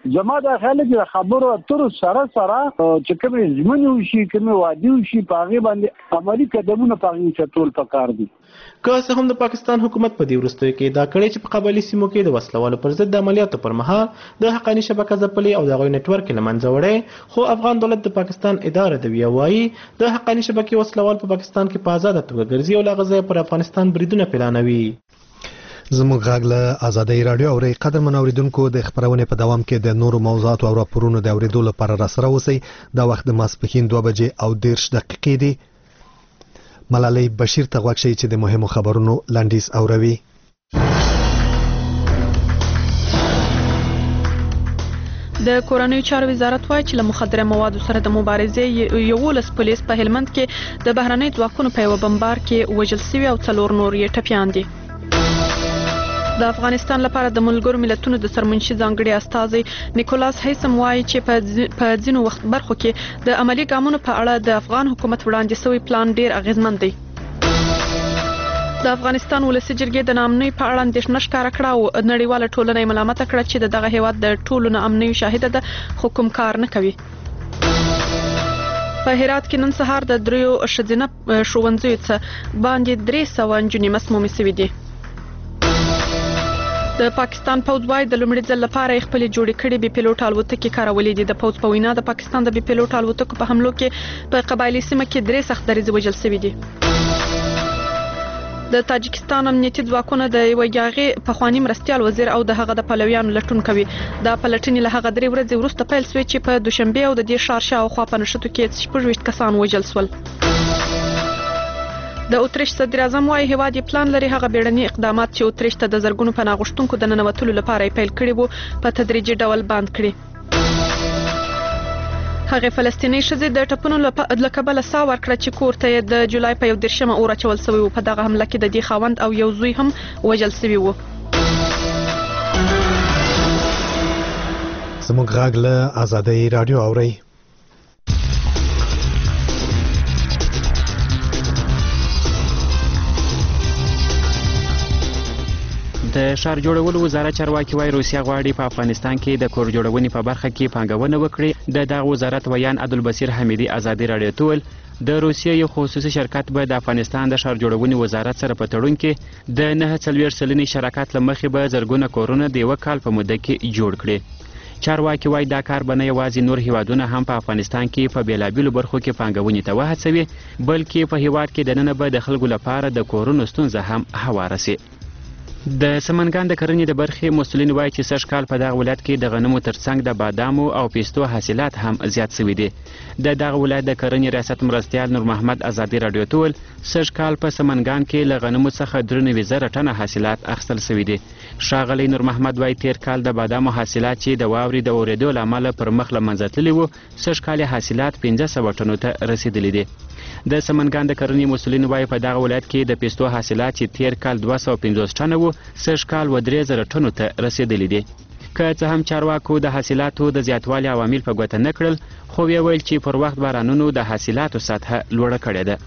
زما دا خیال چې خبرو اترو سره چې کوم ژمنې وشي کوم وعدې وشي په هغې باندې عملي قدمونه په هغې چتول پکار دي. که څه هم د پاکستان حکومت په دې وروستیو کې دا کړی چې په قبایلي سیمو کې د وسلوالو پر ضد د عملیاتو پر مهال د حقاني شبکه ځپلې او د هغوی نیټورک یې له منځه وړی، خو افغان دولت د پاکستان اداره دوي وایي د حقاني شبکې وسلوال په پاکستان کې په آزاده توګه ګرځي او له هغه ځایه پر افغانستان بریدونه پلانوي. زموږ غږ له ازادۍ راډیو اورئ. قدرمن اوریدونکو د خبرونې په دوام کې د نورو موضوعاتو او راپورونو د اوریدو لپاره راسره اوسئ. دا وخت د ماسپښین 2:30 دی. ملالۍ بشیر ته غوږ شئ چې د مهمو خبرونو لنډیز اوروي. د کورنیو چارو وزارت وایي چې له مخدره موادو سره د مبارزې 11 پولیس په هلمند کې د بهرنۍ ځواکونو په یو بمبار کې وژل شوي او 4 نور یې ټپیان دي. د افغانستان لپاره د ملګرو ملتونو د سرمنشي ځانګړي استازي نیکولاس هیسم وایي چې په ځینو برخو کې د عملی ګامونو په اړه د افغان حکومت وړاندې شوی پلان ډیر اغیزمن دی. د افغانستان ولسی جرګې د ناامنۍ په اړه اندېښنه ښکاره کړه او نړیواله ټولنه یې ملامت کړه چې دغه هیواد د ټولو ناامنۍ شاهده ده خو کوم کار نه کوي. په هرات کې نن سهار د 3 ښځینه ښوونځیو څخه باندې 300 نجونې مسمومې شوې دي. د پاکستان پوځ وايي د لومړي ځل لپاره خپل جوړې کړې بي پيلوټ الوتکې کارولې دي. د پوځ په وینا د پاکستان د بي پيلوټ الوتکو په حملو کې په قبایلي سیمه کې 3 سخت دریځ وژل شوي دي. د تاجکستان امنیتي ځواکونه د یو یاغي پخوانی مرستيال وزیر او د هغه د پلویانو لټون کوي. دا پلټنې له هغه 3 ورځې وروسته پیل شوې چې په دوشنبه او د دې ښار شاوخوا په نښتو کې 26 کسان وژل شول. د اتریش صدر اعظم وايي هیواد یې پلان لري هغه بیړني اقدامات چې اتریش ته د زرګونو پناه غوښتونکو د ننوتلو لپاره پیل کړي وو په تدریجي ډول بند کړي. هغه فلسطیني ښځې د ټپونو له کبله سا ورکړه چې کور ته د جولای په 11 اور اچول شوی و. په دغه حمله کې د دې خاوند او یو زوی هم وژل شوي وو. زموږ غږ له ازادۍ راډیو اورئ. د ښار جوړولو وزارت چارواکي وايي روسیا غواړي په افغانستان کې د کور جوړونې په برخه کې پانګونه وکړي. د دغه وزارت ویان عبدالبصیر حمیدي ازادي راډیو ته وویل د روسیې یو خصوصي شرکت به د افغانستان د ښار جوړونې وزارت سره په تړون کې د 49 سلنې شراکت له مخې به زرګونه کورونه د 1 کال په موده کې جوړ کړي. چارواکي وايي دا کار به نه یوازې نور هیوادونه هم په افغانستان کې په بیلابیلو برخو کې پانګونې ته وهڅوي بلکې په هیواد کې دننه به د خلکو لپاره د کورونو ستونزه هم هواره سي. د سمنګان د کرنې د برخې مسؤلین وایي چې سږ کال په دغه ولایت کې د غنمو ترڅنګ د بادامو او پیستو حاصلات هم زیات شوي دي. د دغه ولایت د کرنې ریاست مرستیال نور محمد ازادي راډیو ته وویل سږ کال په سمنګان کې له غنمو څخه 93,000 ټنه حاصلات اخیستل شوي دي. ښاغلی نور محمد وایي تیر کال د بادامو حاصلات چې د واورې د اورېدو له امله پر مخ له منځه تللي وو سږ کال حاصلات 1500 ټنو ته رسیدلي دي. د سمنګان د کرنې مسؤلین وایي په دغه ولایت کې د پیستو حاصلات چې تیر کال 250 ټنه وو سږ کال 3000 ټنو ته رسیدلي دي. که څه هم چارواکو د حاصلاتو د زیاتوالي عوامل په ګوته نه کړل خو ویې ویل چې پر وخت بارانونو د حاصلاتو سطحه لوړه کړې ده.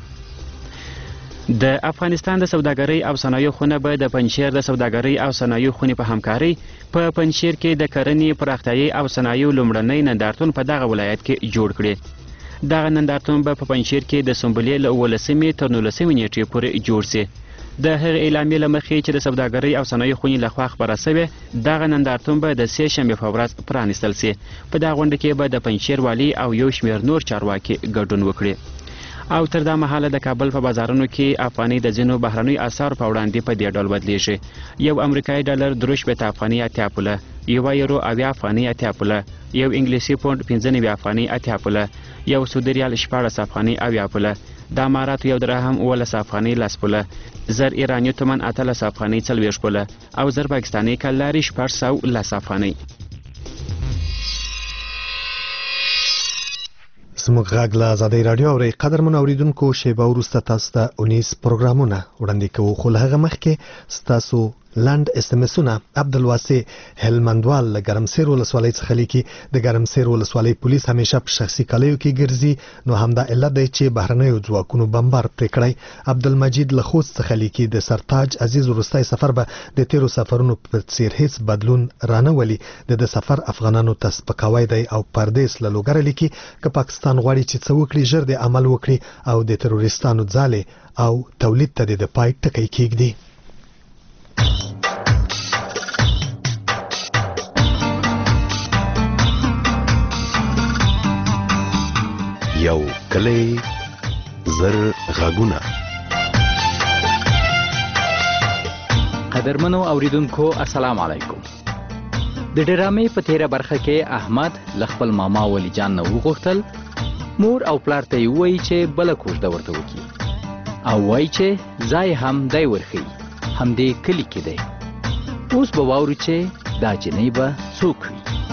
د افغانستان د سوداګرۍ او صنایعو خونه به د پنجشیر د سوداګرۍ او صنایعو خونې په همکارۍ په پنجشیر کې د کرنې پراختیايي او صنایعو لومړنی نندارتون په دغه ولایت کې جوړ کړي. دغه نندارتون به په پنجشیر کې د سنبلې له 18 تر 19 نیټې پورې جوړ شي. د هغې اعلامیې له مخې چې د سوداګرۍ او صنایعو خونې لخوا خپره شوې دغه نندارتون به د 3 شنبې په ورځ پرانیستل شي. په دغه غونډه کې به د پنجشیر والي او یو شمېر نور چارواکي ګډون وکړي. او تر دا مهاله د کابل په بازارونو کې افغاني د ځینو بهرنیو اسعارو په وړاندې په دې ډول بدلیږي. یو امریکایي ډالر 3 افغاني 80 پوله، یو یورو 80 افغاني 80 پوله، یو انګلیسي پوند 95 افغاني 80 پوله، یو سعودي ریال 14 افغاني 80 پوله، د اماراتو یو درهم 18 افغاني 10 پوله، زر ایراني تومن 18 افغاني 40 پوله او زر پاکستاني کلاري 410 افغاني. زموږ غږ له ازادۍ راډیو اورئ. قدرمن اوریدونکو شیبه وروسته تاسو ته 19 پروګرامونه وړاندې کوو خو له هغه مخکې ستاسو لاند اسمسونه عبدالواسع هلمندوال له ګرمسیر ولسوالۍ څخه لیکي د ګرمسیر ولسوالۍ پولیس همیشه په شخصي کالیو کې ګرځي نو همدا علت دی چې بهرنیو ځواکونو بمبار پرې کړی. عبدالمجید له خوست څخه لیکي د سرتاج عزیز وروستی سفر به د تیرو سفرونو په څیر هیڅ بدلون رانه ولي. د سفر افغانانو ته سپکاوی دی او پردیس له لوګره لیکي که پاکستان غواړي چې څه وکړي ژر د عمل وکړي او د تروریستانو ځالې او تولید ته د پای ټکی کېږدي. یو کلی زر غږونه. قدرمنو اوریدونکو السلام علیکم. د ډرامې په تیره برخه کې احمد له خپل ماما ولی جان نه وغوښتل مور او پلار ته یې ووایي چې بله کوژده ورته وکړي او وایي چې ځای هم دی ورښیي همدې کلي کې دی. اوس به واورو چې دا جنۍ به څوک وي.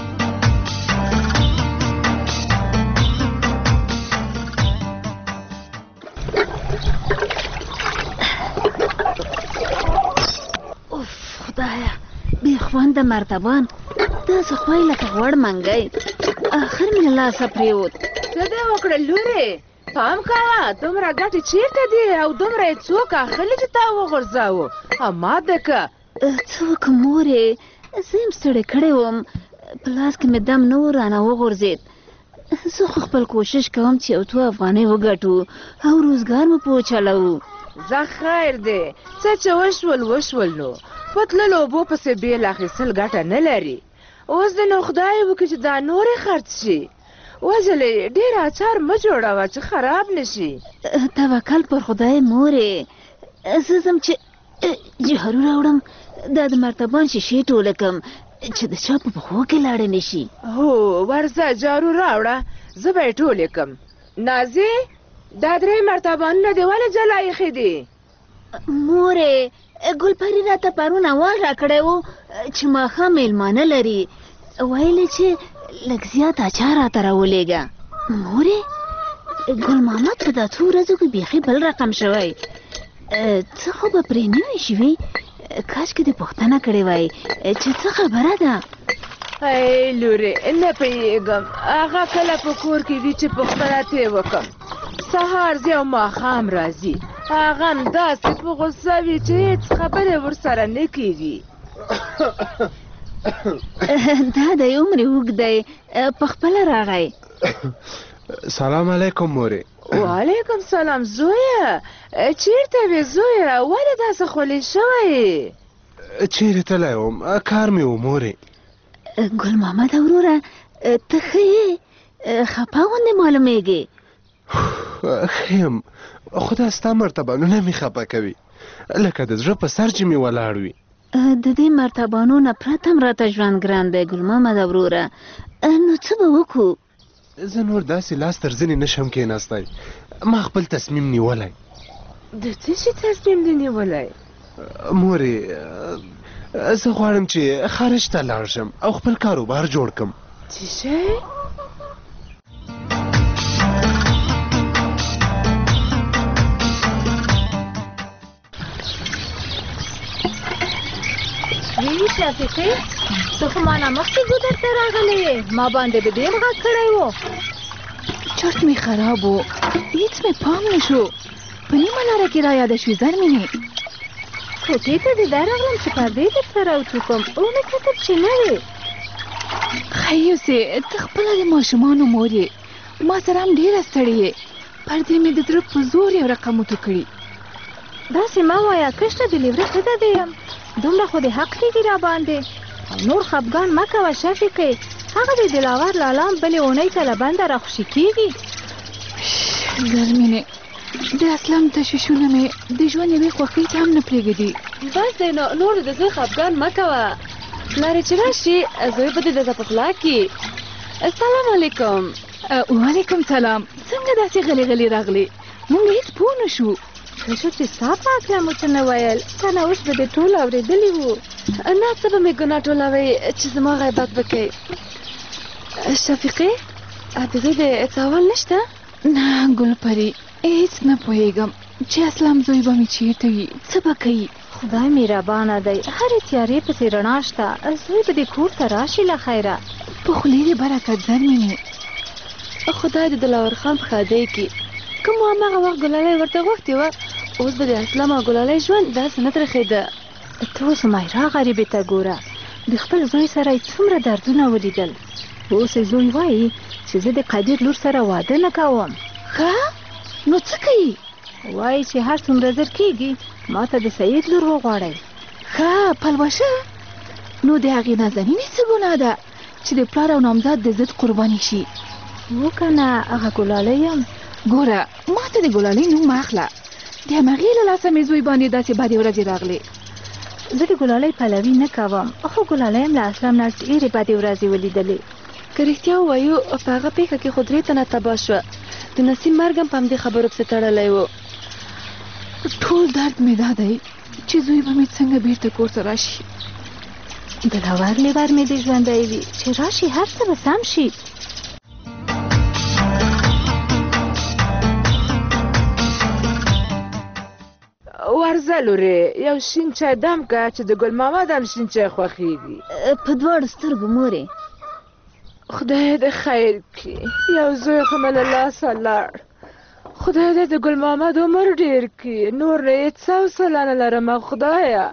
خدایا بې خونده مرتبان داسې خوی لکه غوړ منګی اخر مې له لاسه پرېوت. څه دې وکړل لورې پام کوه دومره ګټې چېرته دي او دومره یې څوک اخلي چې تا وغورځاوه اما ده که څه وکړم مورې زه یم ستړې کړې وم په لاس کې مې دم نه و رانه وغورځېد. زه خو خپل کوشش کوم چې یو څو افغانۍ وګټو او روزګار مو په وچلوو. زه خیر دی څه چې وشول نو په تللو اوبو پسې بیل اخیستل ګټه نه لري. اوس د نو خدای وکړي چې دا نورې خرڅ شي. وځلې ډېر اچار مه جوړوه چې خراب نه شي. توکل پر خدای مورې زه ځم چې جهرو راوړم دا د مرتبان شیشې ټوله کړم چې د چا په پښو کې لاړې نه شي. هو ورځه جارو راوړه زه به یې ټولې کړم. نازې دا 3 مرتبانونه دې ولې جلا ایښي دي؟ مورې ګلپري راته پرون اواز راکړی و چې ماښام میلمانه لري ویلې چې لږ زیات اچار راته راولېږه. مورې ګل محمد په دا څو ورځو کې بیخي بل رقم شوی. څه خو به پرې نه وي شوي کاشکې دې پوښتنه کړې وای چې څه خبره ده. ای لورې نه پوهېږم هغه کله په کور کې وي چې پوښتنه ترې وکړم. سهار ځي او ماښام راځي هغه هم داسې په غوسه وي چې هېڅ خبرې ورسره نه کېږي. دا دی عمر اوږد دی په خپله راغی. سلام علیکم مورې. وعلیکم سلام زویه چیرته وې زویه ولې داسې خولې شوی؟ چیرې تللی وم کار مې و مورې. ګل محمد وروره ته ښه یې خفه غوندې معلومېږې. ښه یم خو دا ستا مرتبانونه مې خفه کوي لکه د زړه په سر چې مې ولاړ وي. د دې مرتبانو نه پرته هم راته ژوند ګران دی ګل محمد وروره نو څه به وکړو؟ زه نور داسې لاس تر زنې نشم کېناستی ما خپل تصمیم نیولی. د څه شي تصمیم دې نیولی؟ مورې زه غواړم چې خارج ته لاړ شم او خپل کاروبار جوړ کړم. څه شی؟ وی شفیقې ته خو مانه مخکې ګودر ته راغلی یې ما باندې به ډېر غږ کړی و. چرت مې خراب و هېڅ مې پام نه شو په نیمه لاره کې رایاده شوې زرمینې. کوټې ته دې دا راغلم چې پردې درته راوټوکم ومې کتل چې نه وې. ښه یوسې ته خپله د ماشومانو مور یې ما سره هم ډېره ستړې یې پردې مې د زړه په زور یو رقم وتو کړي. داسې مه وایه کشته د لیوره ښځه دې یم دومره خو دې حق کېږي را باندې او نور خفګان مه کوه شفیقې هغه د دلاور لالا بلې اونۍ ته له بنده راخوشي کېږي. زرمینې د اسلام تشویشونه مې د ژوند یوې خوښۍ ته هم نه پرېږدي. بس دی نو نور د زړه خفګان مه کوه پلارې چې راشي زوی به دې د په خوله کړي. السلام علیکم. وعلیکم سلام. څنګه داسې غلې غلې راغلې موږ هېڅ پوه نه شو. ښه شو چې ستا په هکله مو څه نه ویل که نه اوس به دې ټول اورېدلي وو. نه څه به مې ګناه ټولوئ چې زما غیبت وکئ. شفیقې د دې د تاوان نشته؟ نه ګلپري هېڅ نه پوهېږم چې اسلام زوی به مې چېرته وي څه به کوي. خدای مهربانه دی، هرې تیارې پسې رڼا شته. زوی به دې کور ته راشي له خیره. په خولې دې برکت زر مینې. خدای د دلاور خان په ښادۍ کې کوم هماغه وخت ګلالۍ ورته غوښتې وه، اوس به د اسلام او ګلالۍ ژوند داسې نه ترخېده. ته اوس مایرا غریبې ته ګوره، د خپل زوی سره یې څومره دردونه ولیدل. اوس یې زوی وایي چې زه د قدیر لور سره واده نه کوم. ښه نو څه کوي؟ وایي چې هر څومره زر کېږي ما ته د سید لور وغواړئ. ښه پلوشه، نو د هغې نازنینې څه ګناه ده چې د پلار او نامزاد د ضد قرباني شي؟ و که نه، هغه ګلالۍ یم. ګوره ما ته د ګلالۍ نوم مه اخله، د همغې له لاسه مې زوی باندې داسې بدې ورځې راغلې. زه د ګلالۍ پلوي نه کوم، خو ګلالۍ هم له اسلام نه ډېرې بدې ورځې ولیدلې. که رښتیا ووایو په هغه پېښه کې خو 3 تنه تباه شوه. د نسیم مرګ هم په همدې خبرو پسې تړلی و. ټول درد مې دا دی چې زوی به مې څنګه بیرته کور ته راشي. دلاور لیور مې دې ژوندی وي چې راشي هر څه به سم شي. ورځه لورې، یو شین چای دم که چې د ګل محمد هم شین چای خوښېږي. په دواړو سترګو مورې. خدای دې خیر کړي، یو زوی خو مې له لاسه لاړ. خدای دې د ګل محمد عمر ډېر کړي، نور نه یې څه حوصله نه لرمه خدایه.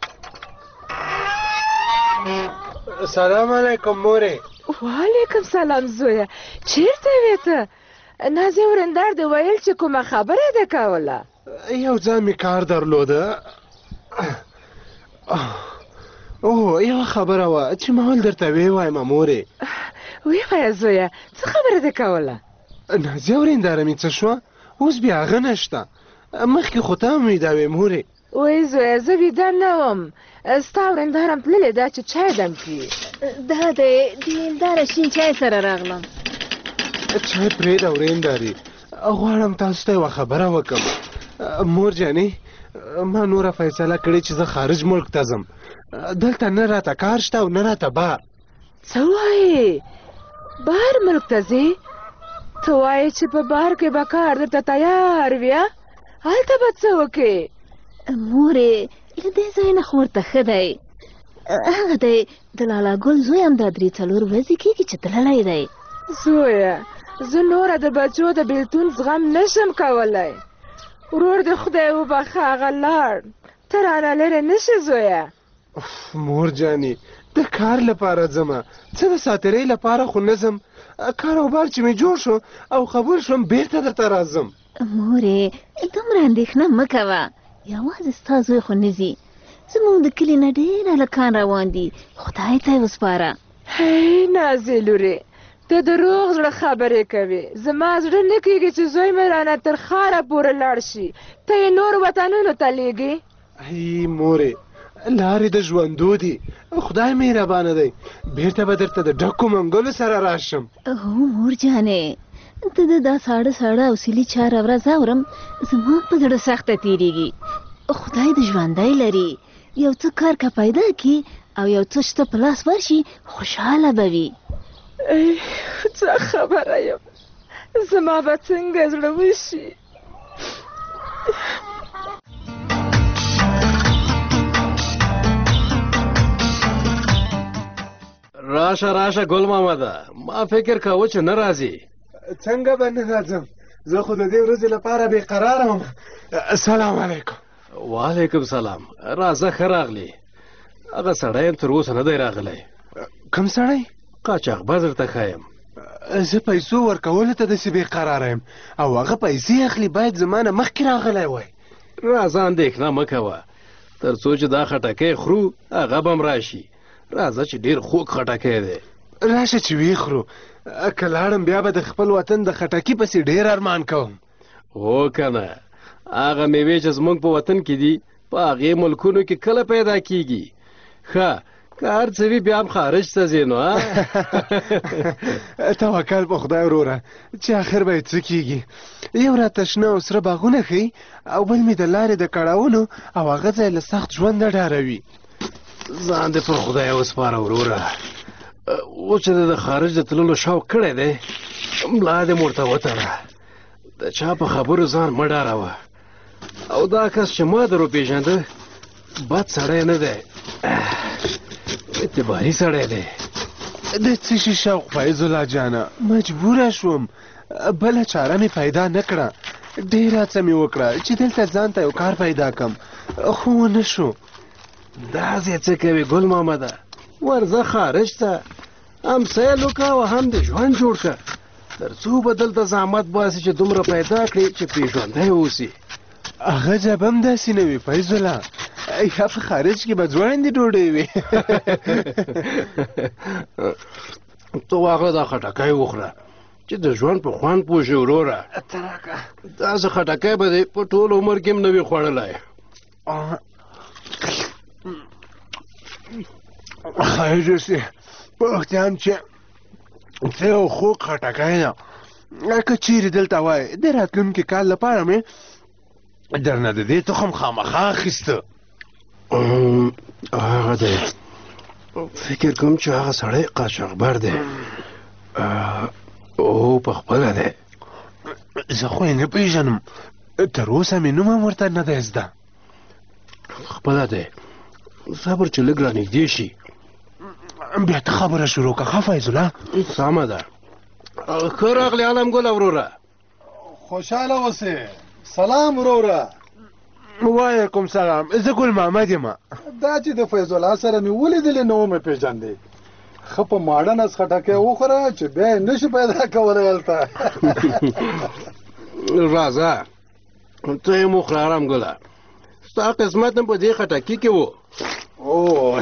سلام علیکم مورې. وعلیکم سلام زویه، چیرته وې ته؟ نازې ورندار دې ویل چې کومه خبره ده کوله؟ یو ځای مې کار درلوده. اوه یوه خبره وه چې ما ول درته ویې وایم مورې. ویې وایه زویه، څه خبره ده کوله؟ نازیه ورنداره مې څه شوه؟ اوس بیا هغه نشته. مخکې خو ته هم ویده وې مورې. وای زویه زه ویده نه وم، ستا ورنداره هم تللې ده چې چای دم کړي. دا دی د هنداره شین چای سره راغلم. چای پرېږده ورندارې، غواړم تاسو ته یوه خبره وکړم. مور جانې، ما نوره فیصله کړې چې زه خارج ملک ته ځم. دلته نه راته کار شته او نه راته بار. څه وایې؟ بهر ملک ته ځې؟ ته وایې چې په بهر کې به کار درته تیار وي؟ هلته به څه وکړې؟ مورې له دې ځای نه خو ورته ښه دی. هغه دی د لالا ګل زوی هم دا 3-4 ورځې کېږي چې تللی دی. زویه زه نوره د بچو د بېلتون زغم نشم کولی. ورور د خدای وبخښه هغه لاړ، ته رانه لرې نشې زویه. مور جانې د کار لپاره ځمه، څه د ساترۍ لپاره خو نه ځم. کاروبار چې مې جوړ شو او قبول شوم بیرته درته راځم. مورې دومره اندېښنه مه کوه، یوازې ستا زوی خو نه ځي. زموږ د کلي نه ډېر هلکان روان دي، خدای ته یې وسپاره. هی نازې لورې، ته د روغ زړه خبرې کوې. زما زړه نه کېږي چې زوی مې رانه تر ښاره پورې لاړ شي. ته یې نور وطنونو ته لېږې. هی مورې، لارې د ژوندو دي، خدای مهربانه دی، بیرته به درته د ډکو منګلو سره راشم. هو مور جانې، ته د دا ساړه ساړه او سیلي 4 ورځ اورم، زما په زړه سخته تېرېږي. خدای د ژوندی لري، یو څه کار که پیدا کړي او یو څه شته په لاس ورشي، خوشحاله به وي. څه خبره یم، زما به څنګه زړه وشي. راشه راشه ګل محمده، ما فکر کاوه چې نه راځي. څنګه به نه راځم، زه خو د دې ورځې لپاره بې قراره وم. سلام علیکم. وعلیکم سلام. راځه ښه راغلی. هغه سړی تر اوسه نه دی راغلی. کوم سړی؟ قاچاقبر درته ښایم. زه پیسو ورکولو ته داسې بې قراره یم او هغه پیسې اخلي، باید زما نه مخکې راغلی وای. راځه اندېښنه مه کوه، تر څو چې دا خټکی خورو هغه به م راشي. راځه چې ډېر خوږ خټکی دی. راشه چې ویې خورو. که لاړم بیا به د خپل وطن د خټکي پسې ډېر ارمان کوم. هو که نه، هغه میوې چې زموږ په وطن کې دي په هغې ملکونو کې کله پیدا کیږي. ښه که هر څه وي بیا هم خارج ته ځې نو. توکل په خدای وروره چې آخر به یې څه کیږي. یو راته شنه او سره باغونه ښیي او بل مې د لارې د کړاوونو او هغه ځای له سخت ژوند نه ډاروي. ځان دې پر خدای وسپاره وروره. اوس چې د خارج د تللو شوق کړی دی، ملا دې ورته وتړه. د چا په خبرو ځان مه ډاروه. او دا کس چې ما در وپېژنده بد سړی نه دی، اعتباري سړی دی. د څه شي شوق فیض الله جانه، مجبوره شوم، بله چاره مې پیدا نه کړه. ډېره هڅه مې وکړه چې دلته ځان ته یو کار پیدا کړم، خو ونه شو. داسې څه کوي ګل محمده، ورځه خارج ته، هم سیل وکړه او هم د ژوند جوړ کړه، تر څو به دلته زحمت باسي چې دومره پیدا کړي چې پېژوندی اوسي. هغه جب هم داسې نه وي فیض الله، یا په خارج کې به ځوړندې ډوډۍ وي. ته واخله دا خټکی وخوره چې د ژوند په خوند پوه شې وروره. داسې خټکی به دې په ټول عمر کې هم نه وي خوړلی. خیر اوسې، په اختیام چې څه یو خوږ خټکی ده، که چیرې دلته وای د راتلونکي کال لپاره مې درنه د دې تخم خامخا اخیسته. هغه دی، فکر کوم چې هغه سړی قاچاقبر دی او په خپله دی. زه خو یې نه پېژنم، تر اوسه مې نوم هم ورته نه دی زده. خپله دی، صبر چې لږ رانږدې شي. بیا ته خبره شروع کړه ښه فیض الله. سمه ده. ښه راغلی عالم ګله وروره. خوشحاله اوسې. سلام وروره. وعلیکم سلام، زه ګل محمد یم. دا چې د فیض الله سره مې ولیدلې نه ومې پېژندې. ښه په ماړه نس خټکی وخوره چې بیا یې نشي پیدا کولی هلته. راځه ته یې مو خورې ارام ګله، ستا قسمت هم په دې خټکي کې و. او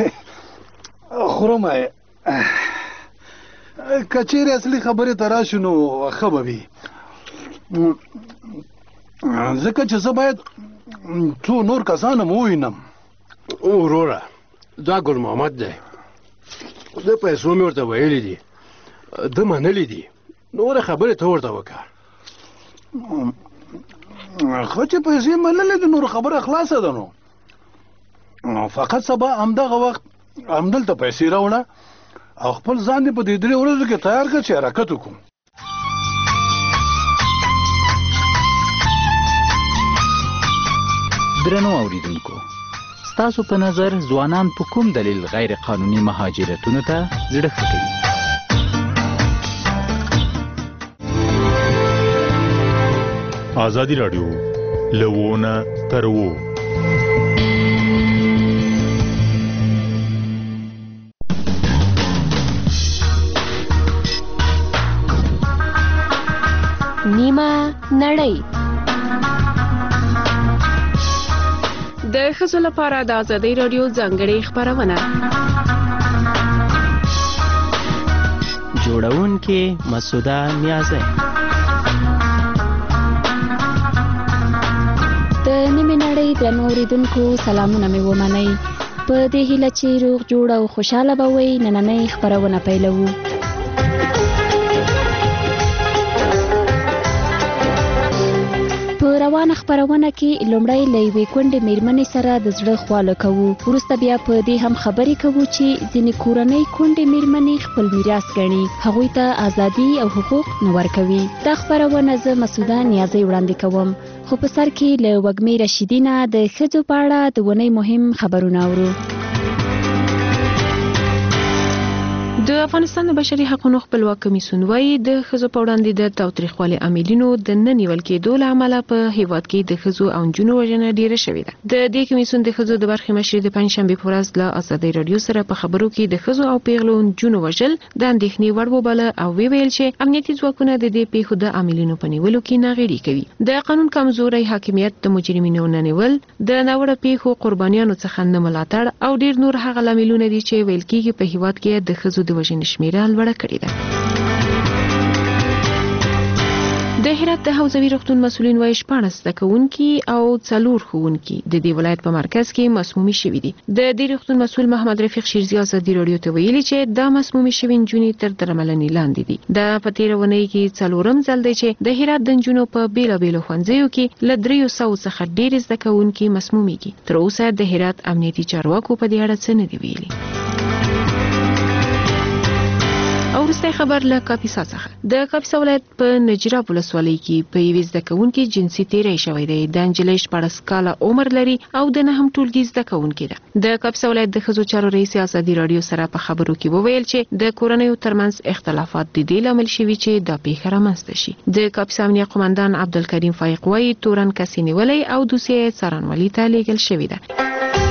خورم یې، که چیرې اصلي خبرې ته راشو نو ښه به وي، ځکه چې زه باید څو نور کسان هم ووینم. وروره دا ګل محمد دی، د پیسو مې ورته ویلي دي، ده منلي دي، نورې خبرې ته ورته وکړه. ښه چې پیسې منلې دي نور خبره خلاصه ده. نو فقط سبا همدغه وخت همدلته پیسې راوړه او خپل ځان دې په دې 3 ورځو کې تیار کړه چې حرکت وکړو. درنو اوریدونکو، ستاسو په نظر ځوانان په کوم دلیل غیر قانوني مهاجرتونو ته زړه ښه کوي؟ آزادی رادیو لوونه تر وو. نیمه نړۍ د ښځو لپاره د آزادۍ رادیو ځانګړې خپرونه. جوړونکې مسعوده نیازی. د نیمه نړۍ درنو اوریدونکو سلامونه مې ومنئ. په دې هیله چې روغ جوړ او خوشحاله به وئ، نننۍ خپرونه پیلوو. روانه خپرونه کې لومړی له یوې کونډې میرمنې سره د زړه خواله کوو، وروسته بیا په دې هم خبرې کوو چې ځینې کورنۍ کونډې میرمنې خپل میراث ګڼي، هغوی ته ازادي او حقوق نه ورکوي. دا خپرونه زه مسعوده نیازی وړاندې کوم، خو په سر کې له وږمې رشیدي نه د ښځو په اړه د اونۍ مهم خبرونه اورو. د افغانستان د بشري حقوقو خپلواک کمیسیون وايي د ښځو په وړاندې د تاوتریخوالي عاملینو د نه نیول کېدو له امله په هیواد کې د ښځو او نجونو وژنه ډیره شوې ده. د دې کمیسیون د ښځو د برخې مشر د پنځشنبه په ورځ له آزادۍ رادیو سره په خبرو کې د ښځو او پیغلو نجونو وژل د اندېښنې وړ وباله او ویل چې امنیتي ځواکونه د دې پیښو د عاملینو په نیولو کې ناغېړي کوي. د قانون کمزوري حاکمیت، د مجرمینو نه نیول، د ناوړه پیښو قربانیانو څخه نه ملاتړ او ډیر نور هغه لاملونه دي چې ویل کېږي په هیواد کې د ښځو د وژنې شمیره لوړه کړې ده. د هرات د حوزوي روغتون مسؤلین وايي 14 زده کوونکي او 4 ښوونکي د دې ولایت په مرکز کې مسمومي شوي دي. د دې روغتون مسؤل محمد رفیق شیرزي آزادي رادیو ته ویلي چې دا مسمومي شوي نجونې تر درملنې لاندې دي. دا په تېره اونۍ کې 4م ځل دی چې د هرات د نجونو په بیلابیلو ښوونځیو کې له 300 څخه ډېر زده کوونکي مسمومیږي. تر اوسه د هرات امنیتي چارواکو په دې اړه څه نه دي ویلي. او وروستی خبر له کاپیسا څخه د کاپیسا ولایت په نجراب ولسوالۍ کې په یوې زده کوونکي جنسي تیری شوی دی. د نجلۍ 14 کاله عمر لري او د نهم ټولګي زده کوونکې ده. د کاپیسا ولایت د ښځو چارو رئیس ازادي راډیو سره په خبرو کې وویل چې د کورنیو ترمنځ اختلافات د دې لامل شوي چې دا پیښه رامنځته شي. د کاپیسا امنیه قومندان عبدالکریم فایق وایي تورن کسي نیولې او دوسیه څارنوالۍ ته لیږل شوې ده.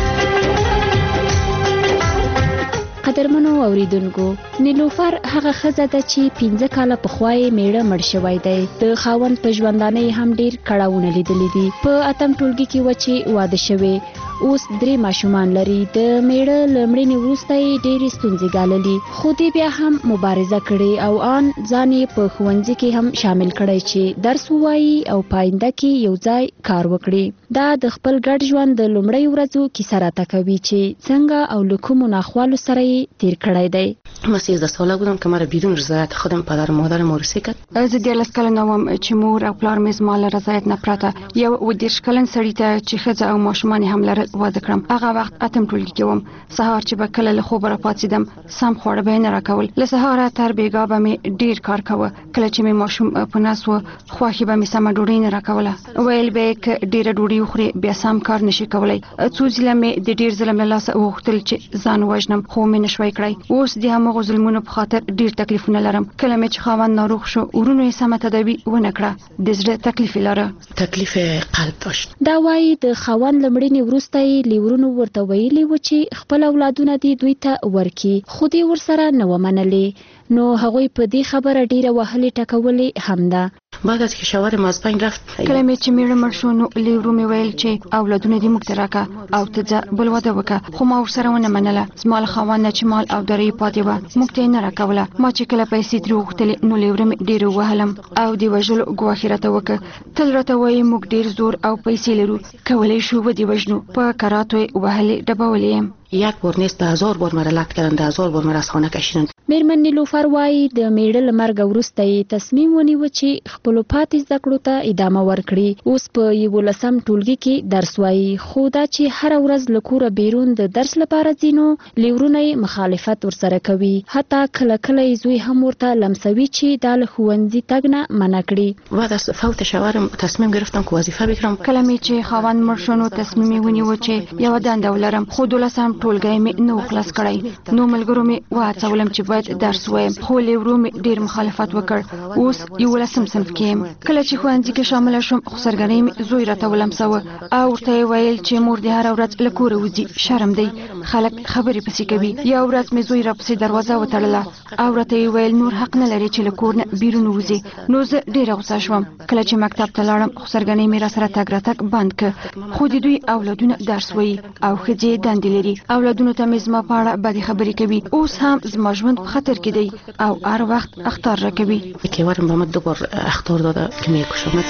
قدرمنو اوریدونکو، نیلوفر هغه ښځه ده چې 15 کاله پخوا یې میړه مړ شوی دی. د خاوند په ژوندانۍ هم ډیر کړاوونه لیدلي دي. په اتم ټولګي کې و چې واده شوی، اوس 3 ماشومان لري. د میړه له مړینې وروسته یې ډېرې ستونزې ګاللي، خو دې بیا هم مبارزه کړې او آن ځان یې په ښوونځي کې هم شامل کړی چې درس ووایي او پاینده کې یو ځای کار وکړي. دا د خپل ګډ ژوند د لومړۍ ورځو کیسه راته کوي چې څنګه او له کومو ناخوالو سره یې تیر کړی دی. من 13 ساله بودم که مرا بدون رضایت خودم پدر و مادر مورثه کرد. زه 13 کلنه وم چې مور او پلار مې زما له رضایت نه پرته یو 30 کلن سړي ته چې ښځه او ماشومان هم لرل واده کړم. هغه وخت اتم ټولګي کې وم. سهار چې به کله له خوبه راپاڅېدم سم خواړه به یې نه راکول. له سهاره تر بېګا به مې ډېر کار کوه. کله چې مې ماشوم په نس و خوښې به مې سمه ډوډۍ نه راکوله. ویل به یې که ډېره ډوډۍ وخورې بیا سم کار نشي کولی. څو ځله مې د ډېر ظلم له لاسه وغوښتل چې ځان ووژنم خو مې نشوی کړی. اوس د همغو ظلمونو په خاطر ډېر تکلیفونه لرم. کله مې چې خاوند ناروغ شو ورونو یې سمه تداوي ونه کړه. د زړه تکلیف یې لاره. تکلیف قلب داشت. دا وایي د خاوند له مړینې وروسته یې لیورونو ورته ویلي و چې خپل اولادونه دې دوی ته ورکړي، خو دې ورسره نه ومنلې. نو هغوی په دې خبره ډیره وهلې ټکولې هم ده. بعد از که شوهر مازپنگ رفت کله مې چې میړه مړ شو نو لیورو مې ویل چې اولادونه دې موږ ته راکړه او ته ځه بل واده وکړه، خو ما ورسره ونه منله. زما له خاوند نه چې مال او درې پاتې وه موږ ته یې نه راکوله. ما چې کله پیسې ترې وغوښتلې نو لیوره مې ډېرې ووهلم او د وژلو ګواښ یې راته وکړ. تل راته وایي موږ ډېر زور او پیسې لرو، کولی شو ودې وژنو. په کراتو یې وهلې ډبولې یم. یک بار نیست به 1000 بار مرا لط کردن، 1000 بار مرا از خانه کشیدن. میرمن نیلوفر وایي د میړه له مرګه وروسته یې تصمیم ونیو چې خپلو پاتې زده کړو ته ادامه ورکړي. اوس په 11 ټولګي کې درس وایي، خو دا چې هره ورځ له کوره بیرون د درس لپاره ځي نو لیورونه یې مخالفت ورسره کوي. حتی کله کله یې زوی هم ورته لمسوي چې دا له ښوونځي تګ نه منع کړي. بعد از فوت شوهرم تصمیم گرفتم که وظیفه بگیرم. کله مې چې خاوند مړ شو نو تصمیم یې ونیو چې یوه دنده ولرم، خو 12 ټولګی مې نه و خلاص کړی. نو ملګرو مې وهڅولم چې باید درس وایم، خو لیورو مې ډېر مخالفت وکړ. اوس 11 صنف کې یم. کله چې ښوونځي کې شامله شوم خو سرګرۍ مې زوی راته ولمسوه او ورته یې ویل چې مور دې هره ورځ له کوره وځي، شرم دی، خلک خبرې پسې کوي. یو ورځ مې زوی راپسې دروازه وتړله او راته یې ویل نور حق نه لري چې له کور نه بیرون وځي. نو زه ډېره غوسه شوم. کله چې مکتب ته لاړم خو سرګرۍ مې راسره تګ راتګ بند کړ. خو د دوی اولادونه درس وایي او ښځې دندې لري. اولادونو ته مې زما په اړه بدې خبرې کوي. اوس هم زما ژوند په خطر کې دی او هر وخت اخطار راکوي. کیوارم به من 2 بار اخطار داده که میکشمت.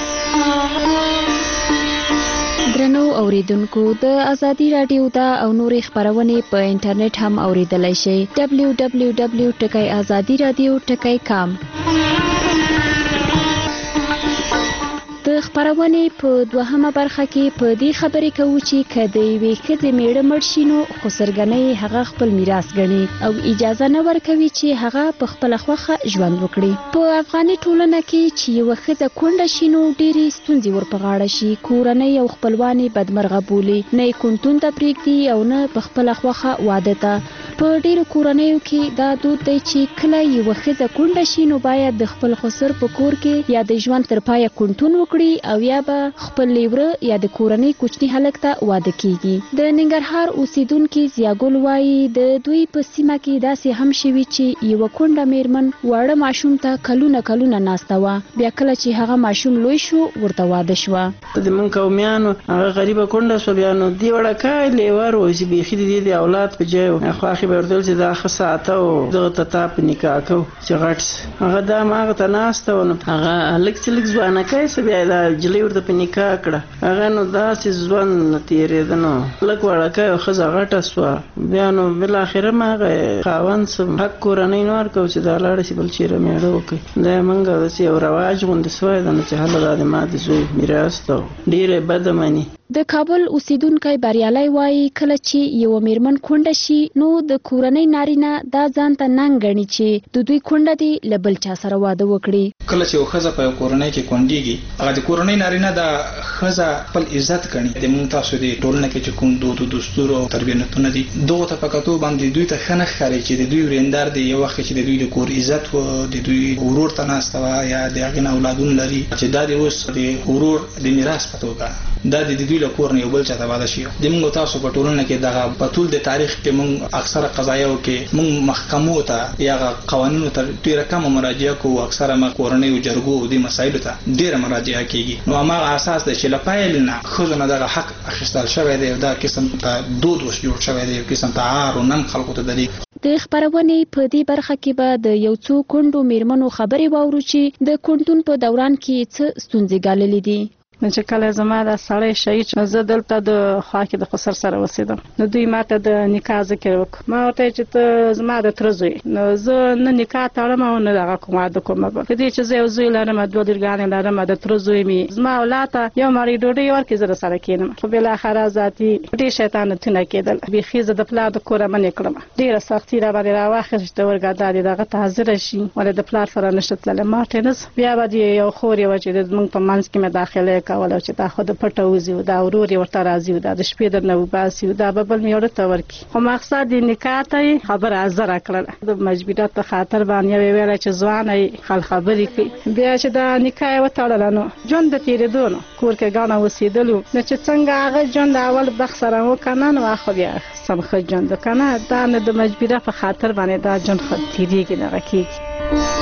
درنو اوریدونکو، د ازادي رادیو دا او نورې خبرونه په انټرنیټ هم اوریدلای شئ. www.azadiradio.com. د خبرونې په دوهمه برخه کې په دې خبرې کوو چې که د یوې ښځې میړه مړ شي نو خسرګنۍ هغه خپل میراث ګڼي او اجازه نه ورکوي چې هغه په خپله خوښه ژوند وکړي. په افغاني ټولنه کې چې یوه ښځه کونډه شي نو ډېرې ستونزې ور په غاړه شي. کورنۍ او خپلوان یې بدمرغه بولي، نه یې کونتون ته پرېږدي او نه په خپله خوښه واده ته. په ډېرو کورنیو کې دا دود دی چې کله یوه ښځه کونډه شي نو باید د خپل خسر په کور کې یا د ژوند تر پایه کونتون وکړي او یا به خپل لیوره یا د کورنۍ کوچني هلک ته واده کیږي. د ننګرهار اوسیدونکي زیاګل وایي د دوی په سیمه کې داسې هم شوي چې یوه کونډه میرمن واړه ماشوم ته کلونه ناسته وه، بیا کله چې هغه ماشوم لوی شو ورته واده شوه. زمونږ قومیانو هغه غریبه کونډه شوه، بیا نو دې وړکای لیور و چې بیخي د دې د اولاد په ځای و خواښې به ورته ویل چې دا ښه ساعته و دغه ته تا په نکاح کوو چې غټ هغه دا هماغه ته ناسته و. نو هغه هلک چې لږ ځوانکی څه بیا دا نجلۍ ورته په نکاح کړه. هغه نو داسې ژوند نه تېرېده، نو لږ وړکی او ښځه غټه شوه. بیا نو بالاخره م هغه خاوند څه حق کورنۍ نه ورکوو چې دا لاړه شي بل چېرې میړه وکړي. دا یې موږ داسې یو رواج غوندې سوی ده نو چې هله دا د ما د زوی میراث ته ډېره بده مني. د کابل اوسیدونکو بریالي وایي کله چې یو میرمن کونډه شي نو د کورنۍ نارینه دا ځان ته ننګ ګڼي چې د دوی کونډه دی له بل چا سره واده وکړي. کله چې یو ښځه په کورنۍ کې کونډېږي هغه د کورنۍ نارینه د ښځه خپل عزت ګڼي. د موږ تاسو د ټولنه کې چې کوم دود او دستور او تربیتونه دي دغه ته پکاتو باندې دوی ته ښه نه ښکاري چې د دوی ورېندار دی یو وخت چې د دوی د کور عزت و د دوی ورور ته ناسته وه یا د هغې نه اولادونه لري چې دا د اوس د ورور د میراث په توګه دا د دوی له کور نه یو بل چاته واده شي. د موږ تاسو په ټولنه کې دغه په ټول د تاریخ کې موږ اکثره قضایاو کې موږ محکمو ته یا قوانینو ته ډېره کمه مراجعه کوو. اکثره ما کورنۍ او جرګو او د مسایلو ته ډېره مراجعه کیږي. نو هماغه اساس دی چې له پیل نه ښځو نه دغه حق اخیستل شوی دی او دا قسم ته دود اوس جوړ شوی دی، یو قسم ته عار او ننګ خلکو ته دی. د خبرونې په دې برخه کې به د یو څو کونډو میرمنو خبرې واورو چې د کونډون په دوران کې څه ستونزې ګاللې دي. نو چې کله زما د سړی شهید شو زه دلته د خوا کې د خسر سره اوسېدم نو دوی ماته د نکاح ذکر وکړ. ما ورته چې ته زما د تره زوی نو زه نه نکاح تړم او نه دغه کوم واده کوم. په دې چې زه یو زوی لرم دوه لورګانې لرم د تره زوی مې زما اولاد ته یو مړۍ ډوډۍ ورکړي زه سره کېنم. خو بالاخره ذاتي ډېر شیطانتونه کېدل. بیخي زه د پلار د کوره منې کړم. ډېره سختي را باندې راواخیسته ورګه دا دغه ته حاضره شي ولې د پلار سره نشته تللی. ما ورته نه بیا به یو خور یې وه چې زموږ په منځ کې مې داخله کوله چې دا خو د پټه وځي او دا ورور یې ورته راځي او دا د شپې درنه وباسي او دا به بل مې ورته ورکړي. خو مقصد د نکاح ته یې خبره ازره کړله د مجبوریت په خاطر باندې یې ویله چې ځوانه یې خل خبرې کوي. بیا چې دا نکاح یې وتړله نو ژوند د تېرېدو نو کور کې ګڼه اوسېدلو نو چې څنګه هغه ژوند اول بخت سره وکنه نو خو بیا سم ښه ژوند وکنه دا نه د مجبوریت په خاطر باندې دا ژوند ښه تېرېږي دغه کېږي.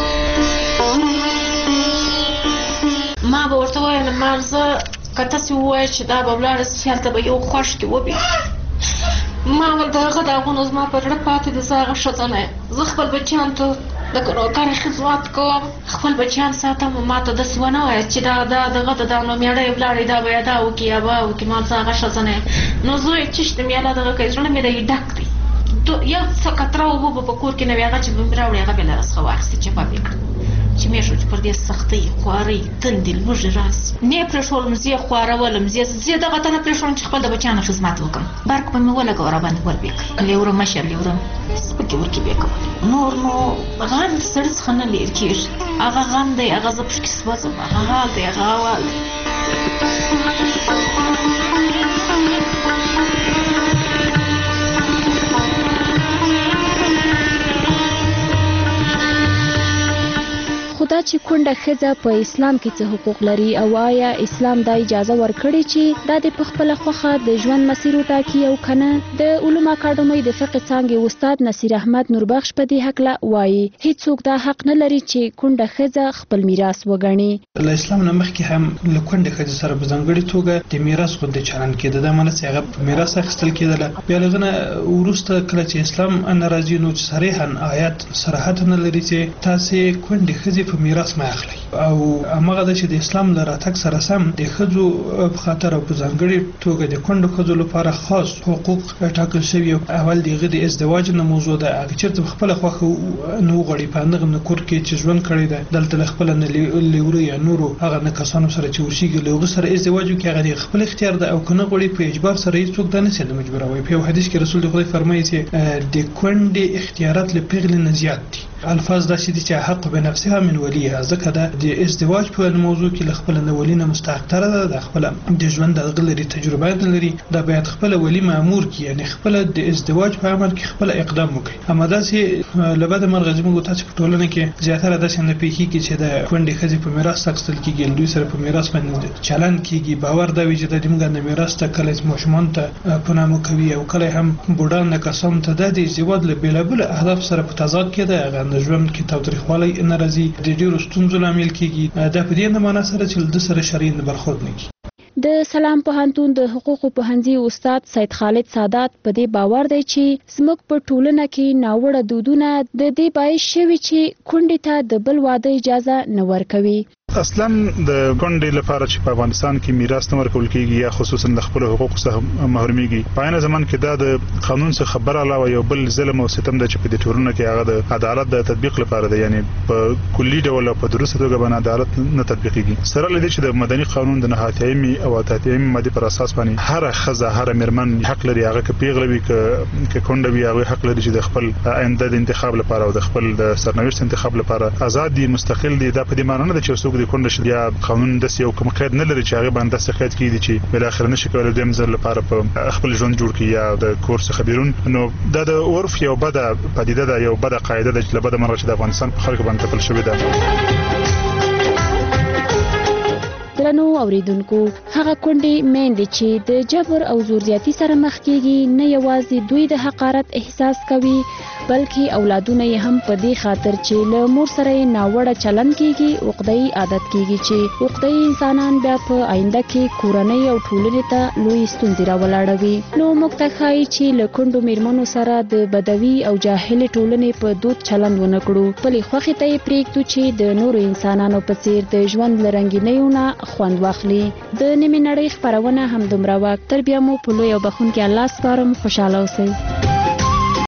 ما به ورته ویل مارزه که تاسې ووایئ چې دا به ولاړه سي هلته به یو خوښ کې وبي. ما ول د هغه داغونه زما په زړه پاتې دي. زه هغه ښځه نه یم. زه خپل بچیان ته د نوکره خدمت کوم، خپل بچیان ساتم. ما ته داسې ونه وایاست چې دا دغه د دا نو مېړه یې ولاړې دا به یا دا وکړي یا به وکړي. ما زه هغه ښځه نه یم. نو زه یې چشتم یا دغه کوي زړه مې دی ډک دی. یو څه قطره اوبه به په کور کې نه وي هغه چې به مې راوړي هغه به له راڅخه واخیستې چې پاپې کړي چې مې شو چې پر دې سختۍ خوارۍ تندې لوږې راسي. نه یې پرېښولم زه یې خوارولم. زه دغه ته نه پرېښولم چې خپل د بچیانو خدمت وکړم. برق به مې ولګوه راباندې وربې کړ. لیوره مشر لیوره سپکې ورکې بې کول. نور نو غم د سړي څخه نه لرې کېږي. هغه غم دی هغه زه پشکې سوځم هغه حال دی هغه احوال دی. خدا چې کونډه ښځه په اسلام کې څه حقوق لري او آیا اسلام دا اجازه ورکړي چې دا د پخپله خوښه د ژوند مسیر وټاکي او کنه. د علومو اکاډمۍ د فقه څانګې استاد نصیر احمد نوربخش په دې هکله وایي هیڅوک دا حق نه لري چې کونډه ښځه خپل میراث وګڼي. له اسلام نه مخکې هم له کونډې ښځې سره په ځانګړې توګه د میراث غوندې چلند کېده. دا معنی چې هغه په میراث اخیستل کېدله. بیا له هغه نه وروسته کله چې اسلام نه راځي نو صریحا آیات صراحت نه لري چې تاسې کونډې ښځې په میراث مه اخلئ. او هماغه ده چې د اسلام له راتګ سره سم د ښځو په خاطر او په ځانګړې توګه د کونډو ښځو لپاره خاص حقوق ټاکل شوي. اول د هغه د ازدواج نه موضوع ده. هغه چېرته په خپله خوښه نه وغواړي په همدغه کور کې چې ژوند کړی ده دلته له خپله نه لیوره یا نورو هغه نه کسانو سره چې ورسېږي له هغه سره ازدواج وکړي هغه د خپل اختیار ده او که نه غواړي په اجبار سره هېڅوک دا نشي مجبوروي. په یو حدیث کې رسول خدای فرمایي چې د کونډې اختیارات له پیغلې نه زیات دي. الفاظ داسې دي چې حق بنفسها من ولیها. ځکه دا د ازدواج په موضوع کې له خپله نه ولي نه مستحقتره ده. د خپله د ژوند دغه لري تجربه نه لري. دا باید خپله ولي مأمور کړي یعنې خپله د ازدواج په عمل کې خپله اقدام وکړي. اما داسې له بده مرغه زموږ تاسې په ټولنه کې زیاتره داسې نه پېښېږي چې د کونډې ښځې په میراث اخیستل کېږي دوی سره په میراث باندې چلند کېږي. باور دا وي چې د زموږ د میراث ته کله ماشومانو ته په نامه کوي او کله هم بوډان نه کسانو ته دا د ازدواج له بېلابېلو اهدافو سره په تضاد کې ده. هغه د ژوند کې تاوتریخوالی نه راځي د ډېرو ستونزو لامل کېږي. دا په دې نه معنا سره چې د سره شرعي نه برخورد نه کړي. د سلام پوهنتون د حقوقو پوهنځي استاد سید خالد سادات په دې باور دی چې زموږ په ټولنه کې ناوړه دودونه د دې باعث شوي چې کونډې ته د بل واده اجازه نه ورکوي. اصلا د کونډې لپاره چې په افغانستان کې میراث نه ورکول کیږي یا خصوصا د خپل حقوقو څخه محروميږي په عین زمان کې دا د قانون څخه خبر علاوه یو بل ظلم او ستم د چې په دې ټولنه کې هغه د عدالت د تطبیق لپاره دی یعنی په کلی ډول په درسته توګه باندې عدالت نه تطبیقيږي سره لدی چې د مدني قانون د نهایتایمي او اتاتایمي ماده پر اساس باندې هر خزه هر مرمن حق لري هغه کې پیغلوي ک کونډه وي هغه حق لري چې د خپل آینده د انتخاب لپاره او د خپل د سرنوشت انتخاب لپاره آزاد دي مستقل دي دا په دې معنی نه چې څوک د کونډه شي یا قانون د یو کوم قید نه لري چې هغه باندې څه قید کیږي چې بل اخر نشي کولای د مزل لپاره په خپل ژوند جوړ کړي یا د کورس خبرون نو دا د عرف یو بده پدیده ده یو بده قاعده ده چې بده مرغه د افغانستان په خلکو باندې تپل شوې ده درنو اوریدونکو هغه کونډې میندې چې د جبر او زورزیاتي سره مخ کیږي نه یوازې دوی د حقارت احساس کوي بلکې اولادونه یې هم په دې خاطر چې له مور سره ناوړه چلن کیږي عقده‌ای عادت کیږي چې عقده‌ای انسانان بیا په آینده کې کورنۍ او ټولنې ته لوی ستونزې راولاړوي نو موږ ته ښایي چې له کونډو میرمنو سره د بدوي او جاهلې ټولنې په دود چلند ونه کړو بلې خوښې ته یې پرېږدو چې د نورو انسانانو په څیر د ژوند له رنګینیو نه خوند واخلي د نیمې نړۍ خپرونه همدومره وه تر بیا مو په لوی او بخښونکي الله سپارم خوشحاله اوسئ